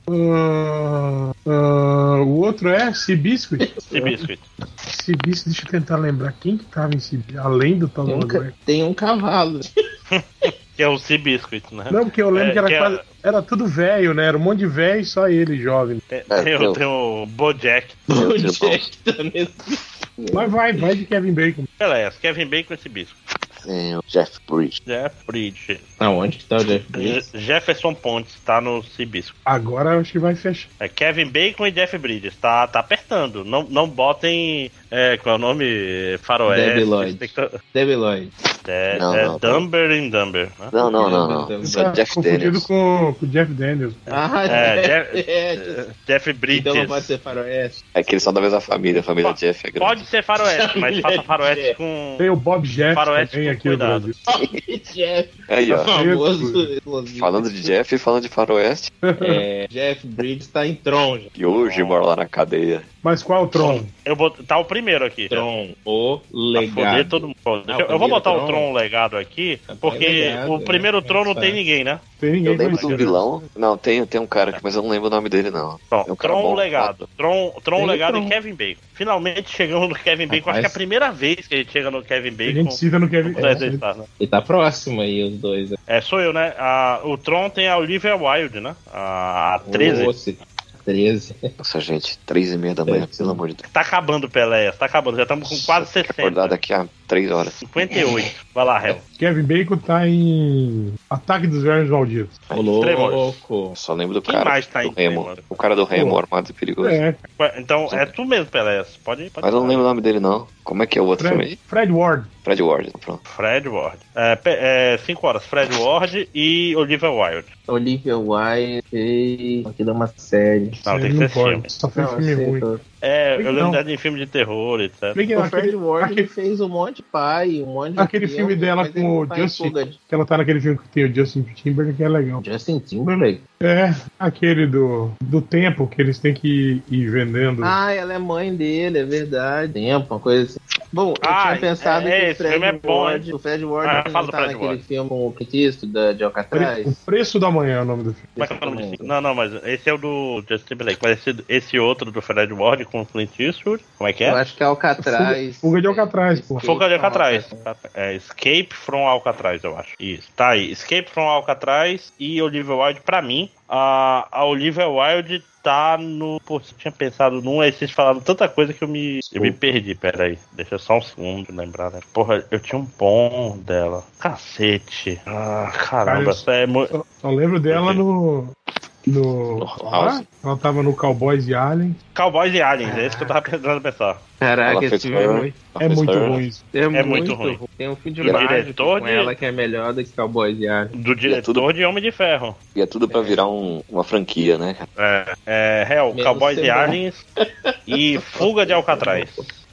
Ah, ah, o outro é Seabiscuit. Seabiscuit. Seabiscuit, deixa eu tentar lembrar quem que tava em Seabiscuit, além do Tom tem um, ca- Maguire. tem um cavalo. Que é o Seabiscuit, né? Não, porque eu lembro É, que era, que é- quase- era tudo velho, né? Era um monte de velho e só ele jovem. Tem, É, tem, tem o, o- tem o Bojack. O Deus, Jack tá nesse. Mas vai, vai de Kevin Bacon. Beleza, Kevin Bacon e Seabiscuit. Tem o Jeff Bridges. Jeff Bridges. Aonde que tá o Jeff Bridges? Jefferson Pontes tá no Seabiscuit. Agora eu acho que vai fechar. É Kevin Bacon e Jeff Bridges. Tá, tá apertando. Não, não botem. É, qual é o nome? Faroeste. Debbie Lloyd. Espectro- Debbie Lloyd. É, Não, é não, Dumber em Dumber. Né? Não, não, não, não. Deus, Isso é Tá Jeff confundido Daniels. com, com o Jeff Daniels. Ah, É, Jeff, Jeff, é, Jeff Bridges. então não pode ser faroeste. É que eles são da mesma família, a família Pode- Jeff é grande. Pode ser Faroeste, mas faça Faroeste Jeff. com. Tem o Bob Jeff Faroeste também com aqui no cuidado. Brasil. Jeff, Aí, ó. famoso. explosivo. Falando de Jeff e falando de Faroeste. É, Jeff Bridges tá em Tron. já. E hoje mora lá na cadeia. Mas qual é o Tron? Eu vou. Tá o primeiro aqui. Tron, o Pra foder legado. todo mundo. Deixa Ah, eu- o eu vou primeiro botar o Tron? Tron legado aqui, Tá porque legado, o primeiro é, Tron não tem sabe. ninguém, né? Tem ninguém Eu lembro conhecido. do vilão. Não, tem, tem um cara aqui, mas eu não lembro o nome dele, não. Tron, É um cara Tron bom. legado. Tron, Tron Tem legado Tron. e Kevin Bacon. Finalmente chegamos no Kevin Bacon. Acho que é a Rapaz. primeira vez que a gente chega no Kevin A Bacon. gente cita no Kevin Não pudesse é, estar, né? E tá próximo aí os dois. É, sou eu, né? A- o Tron tem a Olivia Wilde, né? A, a treze. Nossa, treze. Nossa, gente, três e meia da manhã, É, pelo amor de Deus. Tá acabando, Pelé. Tá acabando. Já estamos com quase Tem que acordar sessenta. daqui a três horas. cinquenta e oito. Vai lá, Hel. Kevin Bacon tá em Ataque dos Vermes Malditos. Ô, Tremores. louco. Eu só lembro do Quem cara mais tá do em Remo. Tremores? O cara do Remo, Pô. armado e perigoso. É, Então, é tu mesmo, Pelé. Pode ir, pode Mas eu não ir. lembro o nome dele, não. Como é que é o outro filme Fred, aí? Fred Ward. Fred Ward, pronto. Fred Ward. É, pe- é, cinco horas. Fred Ward e Olivia Wilde. Olivia Wilde fez. Aquilo é uma série. Não, tem Ele que não ser pode. filme. Só fez Não, filme eu sei, ruim. tô- É, eu Não. lembro dela em filme de terror, etcétera. Bem que O Fred aquele, Ward aquele, fez um monte de pai, um monte de aquele filme dela mas com ele o tá em Justin, fuga de- que ela tá naquele filme que tem o Justin Timberlake, que é legal. Justin Timberlake. É, aquele do, do tempo que eles têm que ir vendendo. Ah, ela é mãe dele, é verdade. Tempo, uma coisa assim. Bom, eu Ah, tinha pensado é, que o esse filme Fred é bom, Ward, hein? o Fred Ward Ah, não fala do tá Fred naquele Ward. filme com o Petisto da, de Pre- O Alcatraz. Preço da Manhã é o nome do filme. Como é que é o nome desse? Não, não, mas esse é o do Justin Timberlake. Mas esse, esse outro do Fred Ward com o Clint Eastwood, como é que Eu é? acho que é Alcatraz. Fuga- Fuga de Alcatraz, pô. Fuga de Alcatraz. Alcatraz. É Escape from Alcatraz, eu acho. Isso. Tá aí. Escape from Alcatraz e Olivia Wilde, pra mim, a, a Olivia Wilde tá no. Pô, você tinha pensado num, aí vocês falaram tanta coisa que eu me. Eu me perdi, peraí. Deixa só um segundo lembrar, né? Porra, eu tinha um bom dela. Cacete. Ah, caramba, Cara, eu- essa é muito. Só, só lembro dela no. No. No Ah, House. ela tava no Cowboys e Alien. Cowboys e Aliens, é isso que eu tava pensando pensar. Caraca, Ela esse fez filme é Her. muito, É muito ruim isso. é muito, muito ruim. Tem um filme de E o mágico diretor com de- ela que é melhor do que Cowboys e Alien. Do diretor tudo- de Homem de Ferro. E é tudo pra virar um- uma franquia, né, cara? É, é Hell, Menos Cowboys ser e bom. Aliens e Fuga de Alcatraz.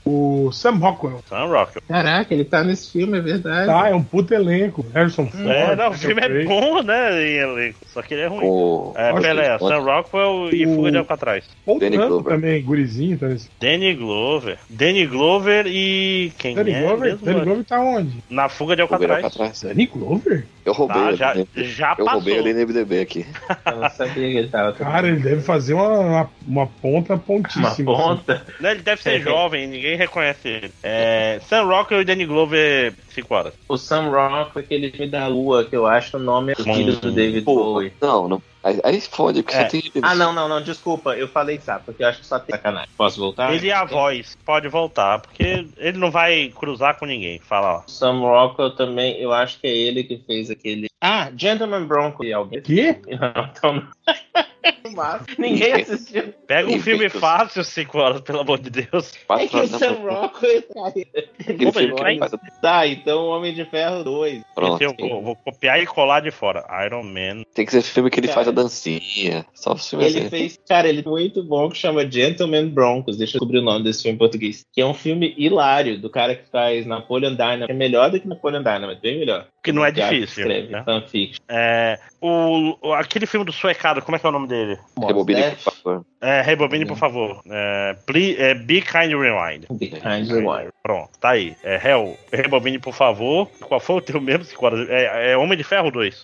O Sam Rockwell. Sam Rockwell. Caraca, ele tá nesse filme, é verdade. Tá, é um puto elenco. Harrison Ford. É, não, o Michael filme é Craig. bom, né, em elenco. Só que ele é ruim. O... É, Acho Pelé, que- Sam Rockwell e o- Fuga de Alcatraz. Paul Danny Dano Glover. também, gurizinho, tá nesse. Danny Glover. Danny Glover e quem Danny é Glover? mesmo? Danny Glover tá onde? Na Fuga de Fuga de Alcatraz. Alcatraz. Danny Glover? Eu roubei Tá, ele. já, né? já Eu roubei passou. ele no M D B aqui. Eu não sabia que ele tava. Cara, ele deve fazer uma, uma, uma ponta uma pontíssima. ponta. Né, Ele deve ser jovem, ninguém reconhece ele. É, Sam Rockwell e Danny Glover, cinco horas. O Sam Rock, aquele filme da lua, que eu acho que o nome é o filho do David Pô, Bowie. não, não. Aí, aí fode, porque É. só tem. Ah, não, não, não, desculpa, eu falei sabe, porque eu acho que só tem sacanagem. Posso voltar? Ele é a voz, pode voltar, porque ele não vai cruzar com ninguém. Fala, ó. O Sam Rockwell também, eu acho que é ele que fez aquele. Ah, Gentleman Bronco. E alguém. Quê? Não, então não. Ninguém assistiu. Pega um Invictus. filme fácil, cinco horas, pelo amor de Deus. É Quatro que o horas da Sam manhã. Rockwell tá Aquele filme que Vai- ele faz. Tá, então Homem de Ferro dois. Pronto. Esse eu vou, vou copiar e colar de fora. Iron Man. Tem que ser filme que ele Cara. faz a dancinha. Só os filmes Ele assim. fez, cara, ele é muito bom, que chama Gentleman Broncos. Deixa eu descobrir o nome desse filme em português. Que é um filme hilário do cara que faz Napoleon Dynamite. É melhor do que Napoleon Dynamite, bem melhor. Que não é O cara que difícil, Escreve né? fanfiction. É, o, o- aquele filme do Suecado, como é que é o nome dele? Rebobine, Death por favor. É, Rebobine, por favor. É, Ple- é, Be Kind Rewind. Behind the Wire. Pronto, tá aí. É, Hell, Rebobine, por favor. Qual foi o teu mesmo? cinco horas? É, é Homem de Ferro dois.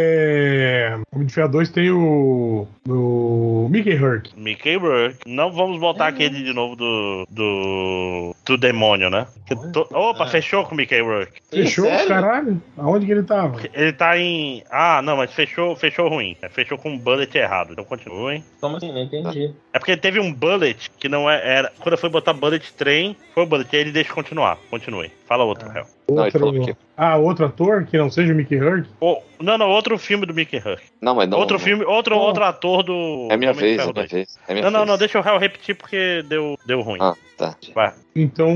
É... Homem de Ferro dois tem o. o Mickey Rourke. Mickey Rourke. Não vamos botar aquele de novo do. do. do demônio, né? Que to- Opa, Ah. fechou com o Mickey Rourke. Fechou? sério? Caralho? Aonde que ele tava? Ele tá em. Ah, não, mas fechou, fechou ruim. É, Fechou com um bullet errado. Então continuem. Como assim? Não entendi. É porque teve um bullet que não é, era. Quando eu fui botar bullet trem, foi o bullet. Aí ele deixa continuar. Continue. Fala outro, Ah. Hel. Não, ele Outro... falou que- Ah, outro ator que não seja o Mickey Rourke? Oh, não, não, outro filme do Mickey Rourke. Não, mas não. Outro não. filme, outro, Oh. outro ator do. É minha Homem de vez, Ferro é minha dois. vez. É minha Não, não, vez. não, deixa o Hel repetir porque deu, deu ruim. Ah, tá. Vai. Então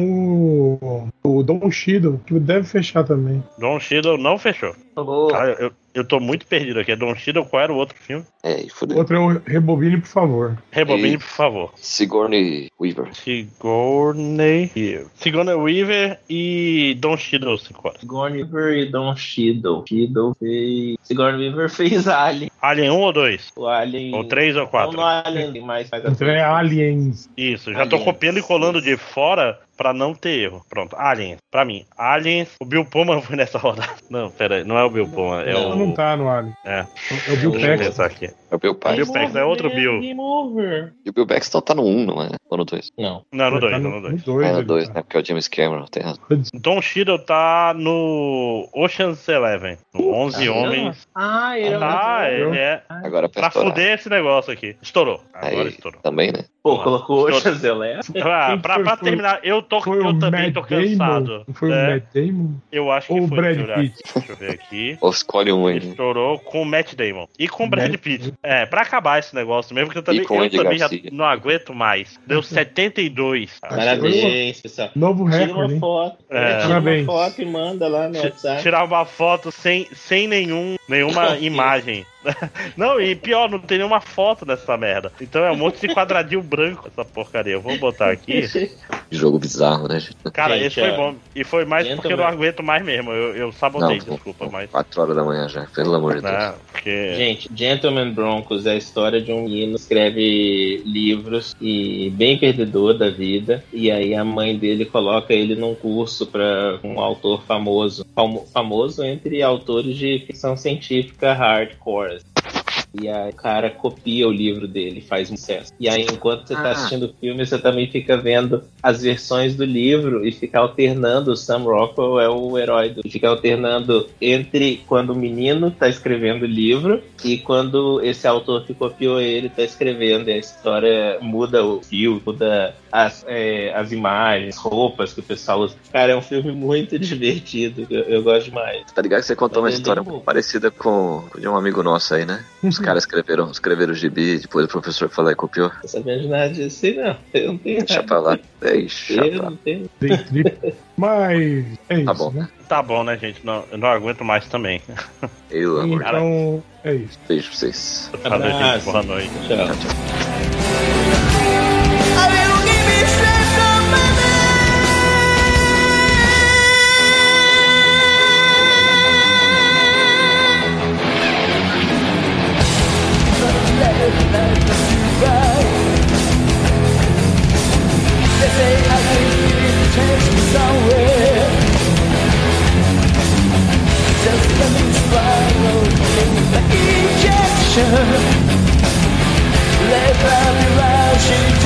o. O Don Cheadle, que deve fechar também. Don Cheadle não fechou. Oh, Cara, eu, eu tô muito perdido aqui. É Don Cheadle, qual era o outro filme? É, e fudeu. Outro é o Rebobine, por favor. Rebobine, E- por favor. Sigourney Weaver. Sigourney Sigourney Weaver e Don Cheadle, cinco horas. Sigourney Weaver e Don Cheadle. Cheadle fez... Sigourney Weaver fez Alien. Alien um ou dois? O Alien... Ou três ou Não, quatro? no Alien, mas faz a Então é Aliens. Isso, já tô Aliens. copiando e colando de fora pra não ter erro. Pronto, Aliens. Pra mim, Aliens. O Bill Pullman foi nessa rodada. Não, pera aí, não é o Bill Pullman, é Não, o... Não tá no Alien. É, É o Bill deixa eu Paxton. pensar aqui. É o Bill Paxton. Bill Paxton é outro Bill. Game over. E o Bill Paxton tá no um, não é? Ou no dois? Não. Não, no Tá dois, no dois. dois, É no ele dois, tá. né? Porque é o James Cameron, tem razão. Don Cheadle tá no Ocean's Eleven. No onze Homens. Ah, ele é Tá, um... ele é... Agora pra Pra estourar. fuder esse negócio aqui. Estourou. Agora Aí, estourou. também, né? Pô, colocou Ocean's Eleven. Pra, Quem pra, foi- pra foi- terminar, eu, tô, Foi eu o também Matt tô Damon? cansado. Não foi É, o Matt Damon? Eu acho que Ou o foi. Brad deixa eu olhar Pitt? aqui. Deixa eu ver aqui. Ou escolhe um aí. Ele né? estourou com o Matt Damon. E com o Brad Matt- Pitt. É, pra acabar esse negócio mesmo, que eu também, com o eu Andy também já Garcia. não aguento mais. Deu setenta e dois. cara. Parabéns, pessoal. Novo Tira recorde, uma hein? foto. É. É, tira Parabéns. uma foto e manda lá no Ti- WhatsApp. Tirar uma foto sem, sem nenhum, nenhuma imagem. Não, e pior, não tem nenhuma foto nessa merda. Então é um monte de quadradinho branco essa porcaria. Eu vou botar aqui. Jogo bizarro, né, gente? Cara, Gente, esse foi ó, bom. E foi mais porque eu não Gentleman. aguento mais mesmo. Eu, eu sabotei, pô, desculpa, pô, mas. quatro horas da manhã já, pelo amor de Deus. Né, porque. Gente, Gentleman Broncos é a história de um menino que escreve livros e bem perdedor da vida. E aí a mãe dele coloca ele num curso para um autor famoso. Famo- Famoso entre autores de ficção científica hardcore. E aí o cara copia o livro dele, faz um sucesso. E aí, enquanto você tá Ah. assistindo o filme, você também fica vendo as versões do livro e fica alternando. O Sam Rockwell é o herói do... Fica alternando entre quando o menino tá escrevendo o livro e quando esse autor que copiou ele tá escrevendo. E a história muda o fio, muda as, é, as imagens, roupas que o pessoal usa. Cara, é um filme muito divertido. Eu, eu gosto demais. Tá ligado que você contou uma Mas ele história é bom. parecida com com de um amigo nosso aí, né? Os caras escreveram, escreveram o gibi, depois o professor falou e copiou. Não tô sabendo de nada disso aí, não. Eu não tenho Deixa nada. pra lá. Deixa Eu pra lá. não tenho. Day trip. Mas é isso, Tá bom. né? Tá bom, né, gente? Não, eu não aguento mais também. Eu, amor. Então, é isso. Beijo pra vocês. Valeu, gente. Abraço. Boa noite. Tchau. Tchau, tchau. Let me rush into